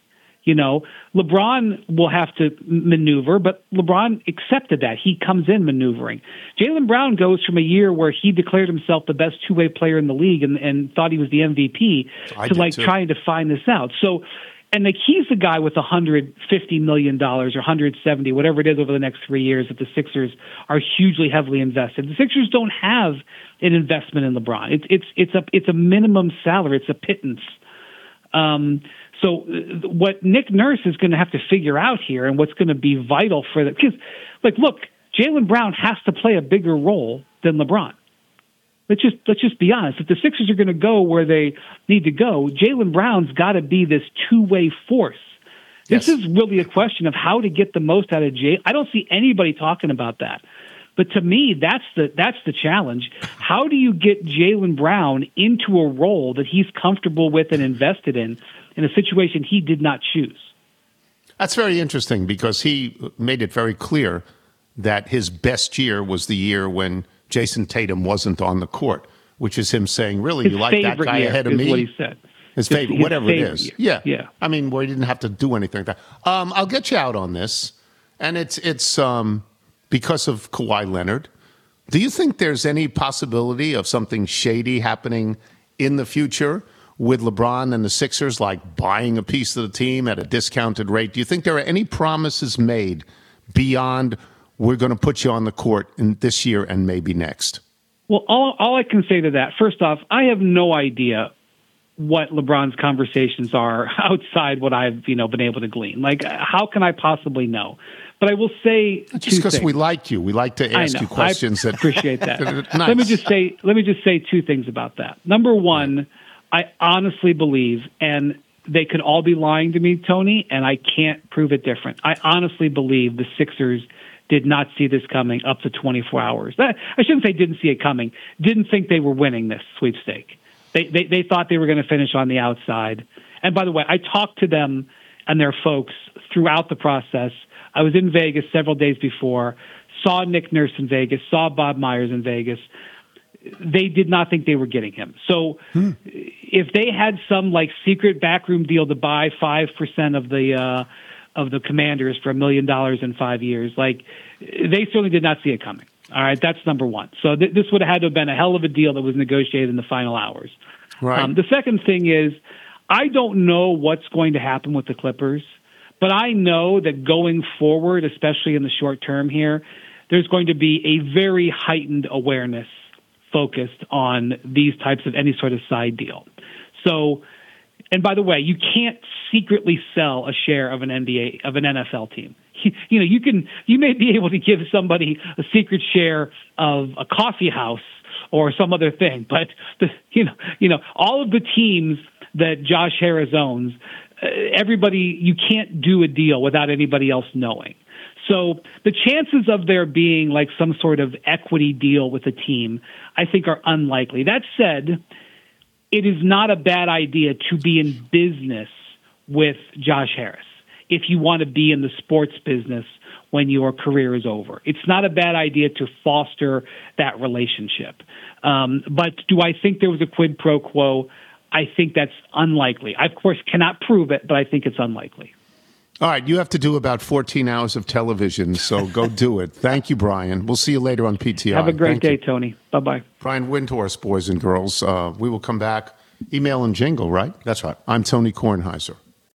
LeBron will have to maneuver, but LeBron accepted that. He comes in maneuvering. Jaylen Brown goes from a year where he declared himself the best two-way player in the league and thought he was the MVP trying to find this out. So, and he's the guy with $150 million or $170, whatever it is over the next 3 years that the Sixers are hugely heavily invested. The Sixers don't have an investment in LeBron. It's a minimum salary. It's a pittance. So what Nick Nurse is going to have to figure out here and what's going to be vital for that, because, look, Jaylen Brown has to play a bigger role than LeBron. Let's just be honest. If the Sixers are going to go where they need to go, Jaylen Brown's got to be this two-way force. Yes. This is really a question of how to get the most out of Jay. I don't see anybody talking about that. But to me, that's the challenge. How do you get Jaylen Brown into a role that he's comfortable with and invested in a situation he did not choose? That's very interesting because he made it very clear that his best year was the year when Jason Tatum wasn't on the court, which is him saying, really, his you like that guy ahead of me? What he said. His favorite, whatever it is. Year. Yeah. I mean, where he didn't have to do anything like that. I'll get you out on this, and it's because of Kawhi Leonard. Do you think there's any possibility of something shady happening in the future with LeBron and the Sixers, like buying a piece of the team at a discounted rate? Do you think there are any promises made beyond we're going to put you on the court in this year and maybe next? Well, all I can say to that, first off, I have no idea what LeBron's conversations are outside what I've been able to glean. Like, how can I possibly know? But I will say just because we like you, we like to ask you questions. I appreciate that. Nice. Let me just say two things about that. Number one, I honestly believe, and they could all be lying to me, Tony, and I can't prove it different. I honestly believe the Sixers did not see this coming up to 24 hours. I shouldn't say didn't see it coming. Didn't think they were winning this sweepstake. They thought they were going to finish on the outside. And by the way, I talked to them and their folks throughout the process. I was in Vegas several days before, saw Nick Nurse in Vegas, saw Bob Myers in Vegas. They did not think they were getting him. So if they had some secret backroom deal to buy 5% of the Commanders for $1 million in 5 years, they certainly did not see it coming. All right, that's number one. So this would have had to have been a hell of a deal that was negotiated in the final hours. Right. The second thing is, I don't know what's going to happen with the Clippers, But I know that going forward, especially in the short term here, there's going to be a very heightened awareness focused on these types of any sort of side deal. So, and by the way, you can't secretly sell a share of an NFL team. You may be able to give somebody a secret share of a coffee house or some other thing, but all of the teams that Josh Harris owns, everybody, you can't do a deal without anybody else knowing. So the chances of there being like some sort of equity deal with a team, I think, are unlikely. That said, it is not a bad idea to be in business with Josh Harris if you want to be in the sports business when your career is over. It's not a bad idea to foster that relationship. But do I think there was a quid pro quo? I think that's unlikely. I, of course, cannot prove it, but I think it's unlikely. All right, you have to do about 14 hours of television, so go do it. Thank you, Brian. We'll see you later on PTI. Have a great day, Tony. Bye-bye. Brian Windhorst, boys and girls. We will come back. Email and jingle, right? That's right. I'm Tony Kornheiser.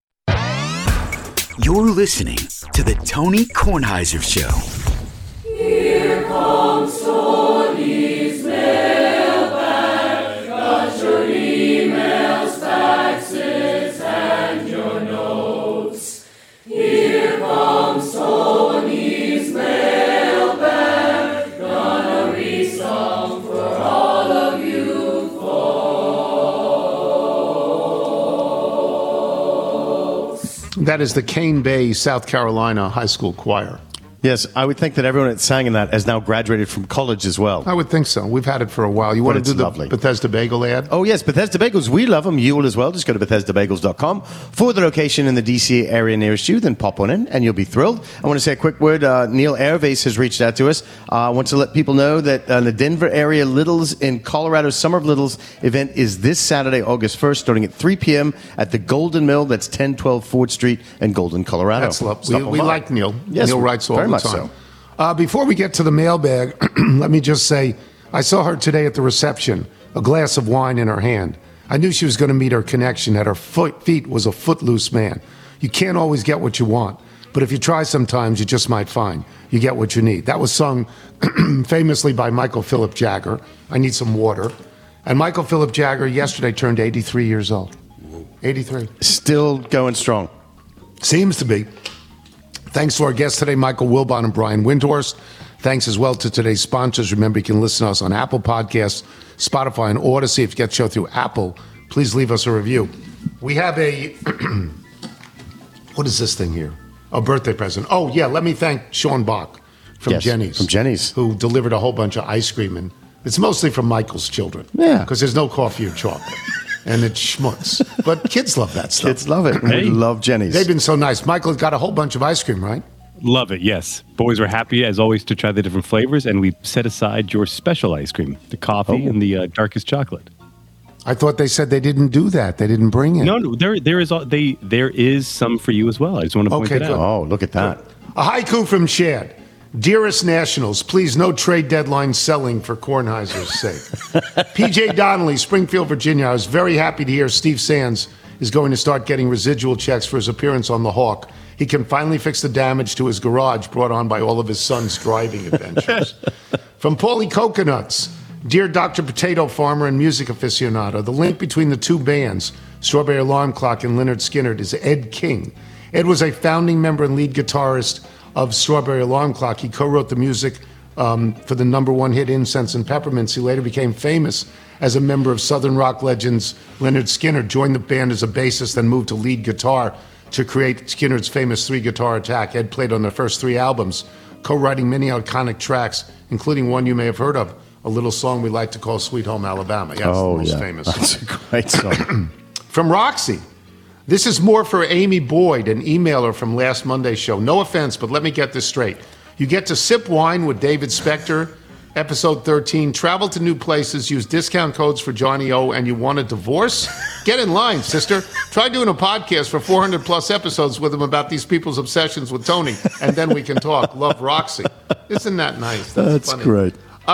You're listening to the Tony Kornheiser Show. Here comes Tony's mailbag. Got your emails, faxes, and your notes. Here comes Tony's mailbag. Gonna read some for all of you folks. That is the Cane Bay, South Carolina High School Choir. Yes, I would think that everyone that sang in that has now graduated from college as well. I would think so. We've had it for a while. You want to do the lovely Bethesda Bagel ad? Oh, yes, Bethesda Bagels. We love them. You will as well. Just go to BethesdaBagels.com for the location in the D.C. area nearest you. Then pop on in, and you'll be thrilled. I want to say a quick word. Neil Airvase has reached out to us. I want to let people know that the Denver area Littles in Colorado Summer of Littles event is this Saturday, August 1st, starting at 3 p.m. at the Golden Mill. That's 1012 Ford Street in Golden, Colorado. That's lovely. We like Neil. Yes, Neil writes all very the much time. So. Before we get to the mailbag, let me just say, I saw her today at the reception, a glass of wine in her hand. I knew she was going to meet her connection, that her feet was a footloose man. You can't always get what you want, but if you try sometimes, you just might find you get what you need. That was sung famously by Michael Philip Jagger. I need some water. And Michael Philip Jagger yesterday turned 83 years old. 83. Still going strong. Seems to be. Thanks to our guests today, Michael Wilbon and Brian Windhorst. Thanks as well to today's sponsors. Remember, you can listen to us on Apple Podcasts, Spotify, and Odyssey. If you get the show through Apple, please leave us a review. We have a, what is this thing here? A birthday present. Oh, yeah, let me thank Sean Bach from Jenny's. From Jenny's. Who delivered a whole bunch of ice cream. And it's mostly from Michael's children. Yeah. Because there's no coffee or chocolate. And it's schmutz. But kids love that stuff. Kids love it. Hey. We love Jenny's. They've been so nice. Michael's got a whole bunch of ice cream, right? Love it, yes. Boys were happy, as always, to try the different flavors, and we set aside your special ice cream, the coffee and the darkest chocolate. I thought they said they didn't do that. They didn't bring it. No, there is some for you as well. I just want to point it out. Oh, look at that. A haiku from Chad. Dearest Nationals, please no trade deadline selling for Kornheiser's sake. PJ Donnelly, Springfield, Virginia. I was very happy to hear Steve Sands is going to start getting residual checks for his appearance on The Hawk. He can finally fix the damage to his garage brought on by all of his son's driving adventures. From Paulie Coconuts, dear Dr. Potato Farmer and music aficionado, the link between the two bands, Strawberry Alarm Clock and Lynyrd Skynyrd, is Ed King. Ed was a founding member and lead guitarist of Strawberry Alarm Clock. He co-wrote the music for the number one hit Incense and Peppermints. He later became famous as a member of Southern rock legends Lynyrd Skynyrd, joined the band as a bassist, then moved to lead guitar to create Skynyrd's famous three-guitar attack. Ed played on their first three albums, co-writing many iconic tracks, including one you may have heard of, a little song we like to call Sweet Home Alabama. Yeah, it's the most famous. That's a great song. From Roxy. This is more for Amy Boyd, an emailer from last Monday's show. No offense, but let me get this straight. You get to sip wine with David Spector, episode 13, travel to new places, use discount codes for Johnny O, and you want a divorce? Get in line, sister. Try doing a podcast for 400 plus episodes with him about these people's obsessions with Tony, and then we can talk. Love, Roxy. Isn't that nice? That's funny. Great.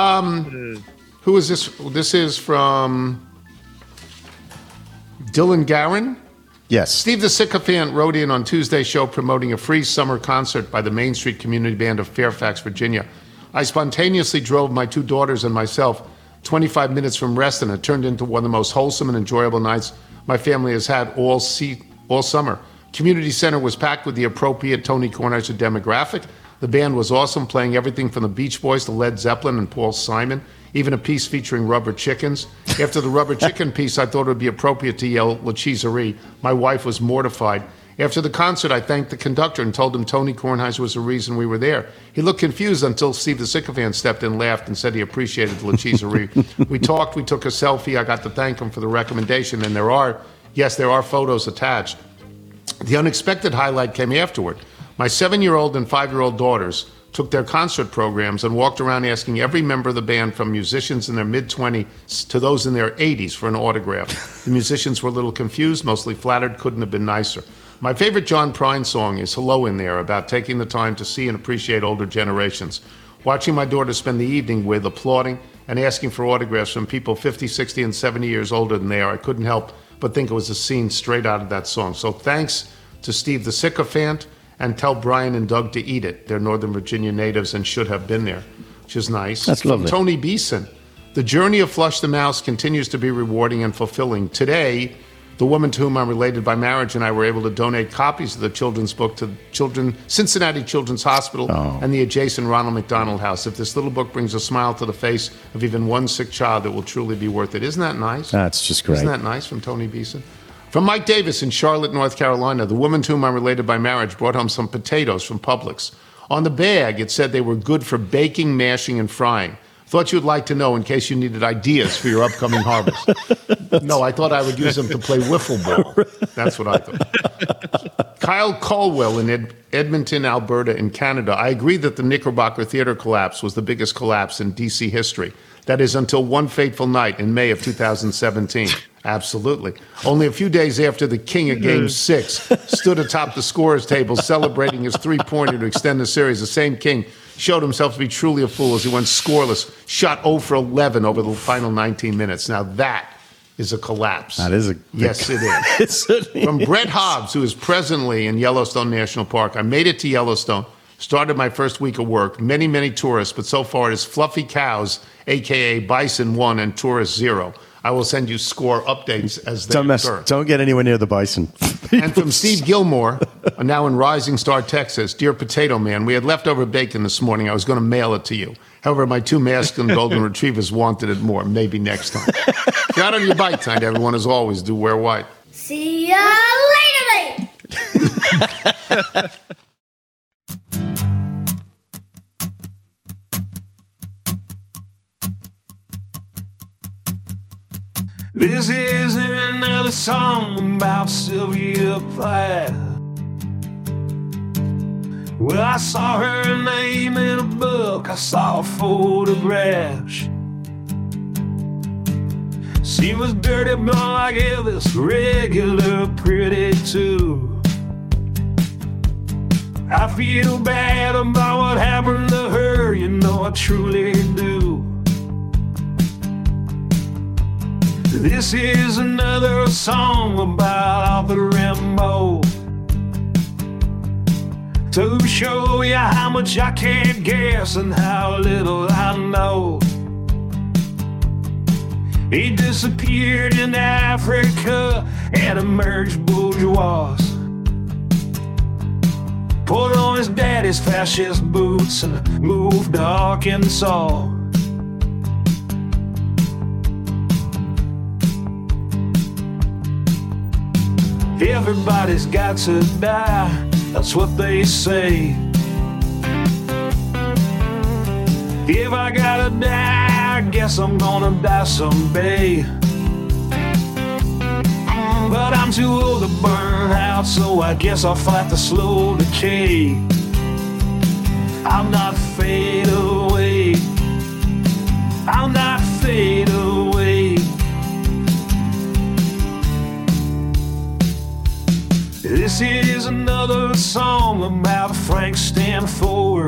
Who is this? This is from Dylan Garin. Yes. Steve the Sycophant wrote in on Tuesday's show promoting a free summer concert by the Main Street Community Band of Fairfax, Virginia. I spontaneously drove my 2 daughters and myself 25 minutes from Reston. It turned into one of the most wholesome and enjoyable nights my family has had all summer. Community Center was packed with the appropriate Tony Kornheiser demographic. The band was awesome, playing everything from the Beach Boys to Led Zeppelin and Paul Simon, even a piece featuring Rubber Chickens. After the Rubber Chicken piece, I thought it would be appropriate to yell La Cheeserie. My wife was mortified. After the concert, I thanked the conductor and told him Tony Kornheiser was the reason we were there. He looked confused until Steve the Sycophant stepped in, laughed, and said he appreciated the La Cheeserie. We talked, we took a selfie. I got to thank him for the recommendation, and there are photos attached. The unexpected highlight came afterward. My 7-year-old and 5-year-old daughters took their concert programs and walked around asking every member of the band, from musicians in their mid-20s to those in their 80s, for an autograph. The musicians were a little confused, mostly flattered, couldn't have been nicer. My favorite John Prine song is Hello in There, about taking the time to see and appreciate older generations. Watching my daughters spend the evening with, applauding, and asking for autographs from people 50, 60, and 70 years older than they are, I couldn't help but think it was a scene straight out of that song. So thanks to Steve the Sycophant, and tell Brian and Doug to eat it. They're Northern Virginia natives and should have been there, which is nice. That's lovely. From Tony Beeson, the journey of Flush the Mouse continues to be rewarding and fulfilling. Today, the woman to whom I'm related by marriage and I were able to donate copies of the children's book to Cincinnati Children's Hospital and the adjacent Ronald McDonald House. If this little book brings a smile to the face of even one sick child, it will truly be worth it. Isn't that nice? That's just great. Isn't that nice from Tony Beeson? From Mike Davis in Charlotte, North Carolina, the woman to whom I'm related by marriage brought home some potatoes from Publix. On the bag, it said they were good for baking, mashing, and frying. Thought you'd like to know in case you needed ideas for your upcoming harvest. No, I thought I would use them to play wiffle ball. That's what I thought. Kyle Colwell in Edmonton, Alberta, in Canada. I agree that the Knickerbocker Theater collapse was the biggest collapse in D.C. history. That is until one fateful night in May of 2017. Absolutely. Only a few days after the king of Game 6 stood atop the scorer's table celebrating his three-pointer to extend the series, the same king showed himself to be truly a fool as he went scoreless, shot 0 for 11 over the final 19 minutes. Now that is a collapse. That is a... Yes, it is. From Brett Hobbs, who is presently in Yellowstone National Park. I made it to Yellowstone, started my first week of work. Many, many tourists, but so far it is fluffy cows, a.k.a. Bison 1 and Tourist 0. I will send you score updates as they occur. Don't get anywhere near the bison. And from Steve Gilmore, now in Rising Star, Texas. Dear Potato Man, we had leftover bacon this morning. I was going to mail it to you. However, my 2 masculine golden retrievers wanted it more. Maybe next time. Got on your bike time, everyone. As always, do wear white. See ya later, mate. This is another song about Sylvia Plath. Well, I saw her name in a book, I saw photographs. She was dirty blonde like Elvis, regular pretty too. I feel bad about what happened to her, you know I truly do. This is another song about Arthur Rimbaud, to show you how much I can't guess and how little I know. He disappeared in Africa and emerged bourgeois. Put on his daddy's fascist boots and moved to Arkansas. Everybody's got to die, that's what they say. If I gotta die, I guess I'm gonna die someday. But I'm too old to burn out, so I guess I'll fight the slow decay. I'll not fade away, I'll not fade away. This is another song about Frank Stanford,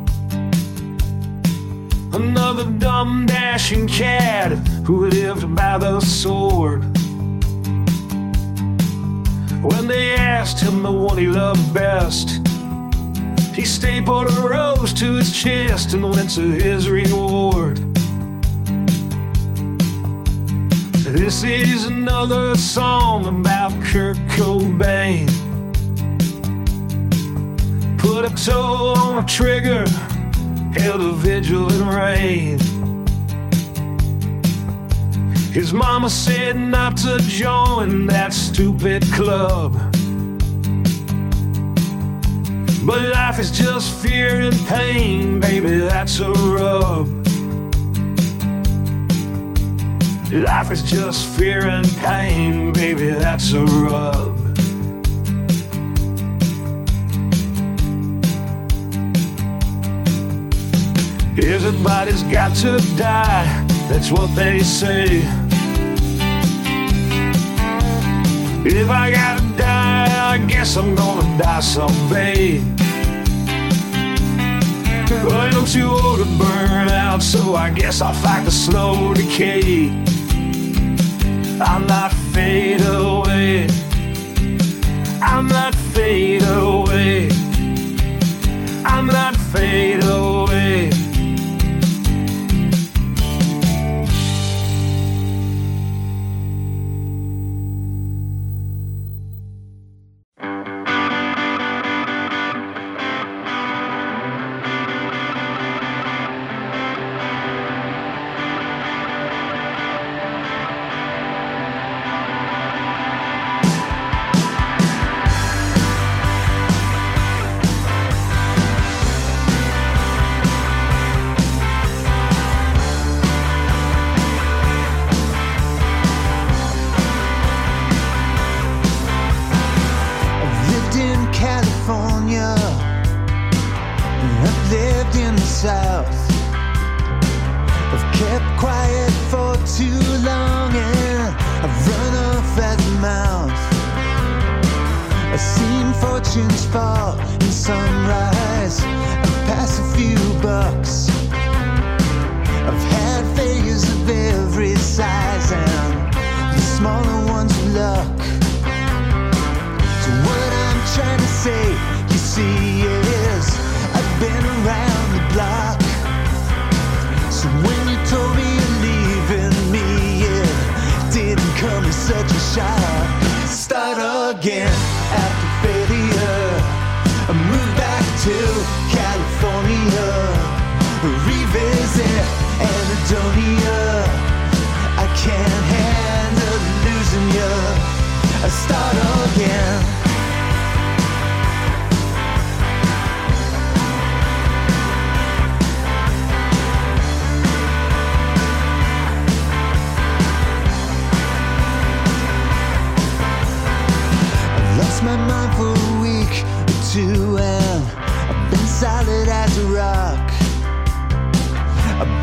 another dumb dashing cat who lived by the sword. When they asked him the one he loved best, he stapled a rose to his chest and went to his reward. This is another song about Kurt Cobain. Put a toe on the trigger, held a vigil in rain. His mama said not to join that stupid club, but life is just fear and pain, baby, that's a rub. Life is just fear and pain, baby, that's a rub. Everybody's got to die, that's what they say. If I gotta die, I guess I'm gonna die someday. Well, I'm too old to burn out, so I guess I'll fight the slow decay. I'm not fade away. I'm not fade away. I'm not fade away.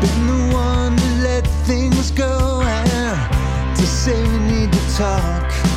Say we need to talk.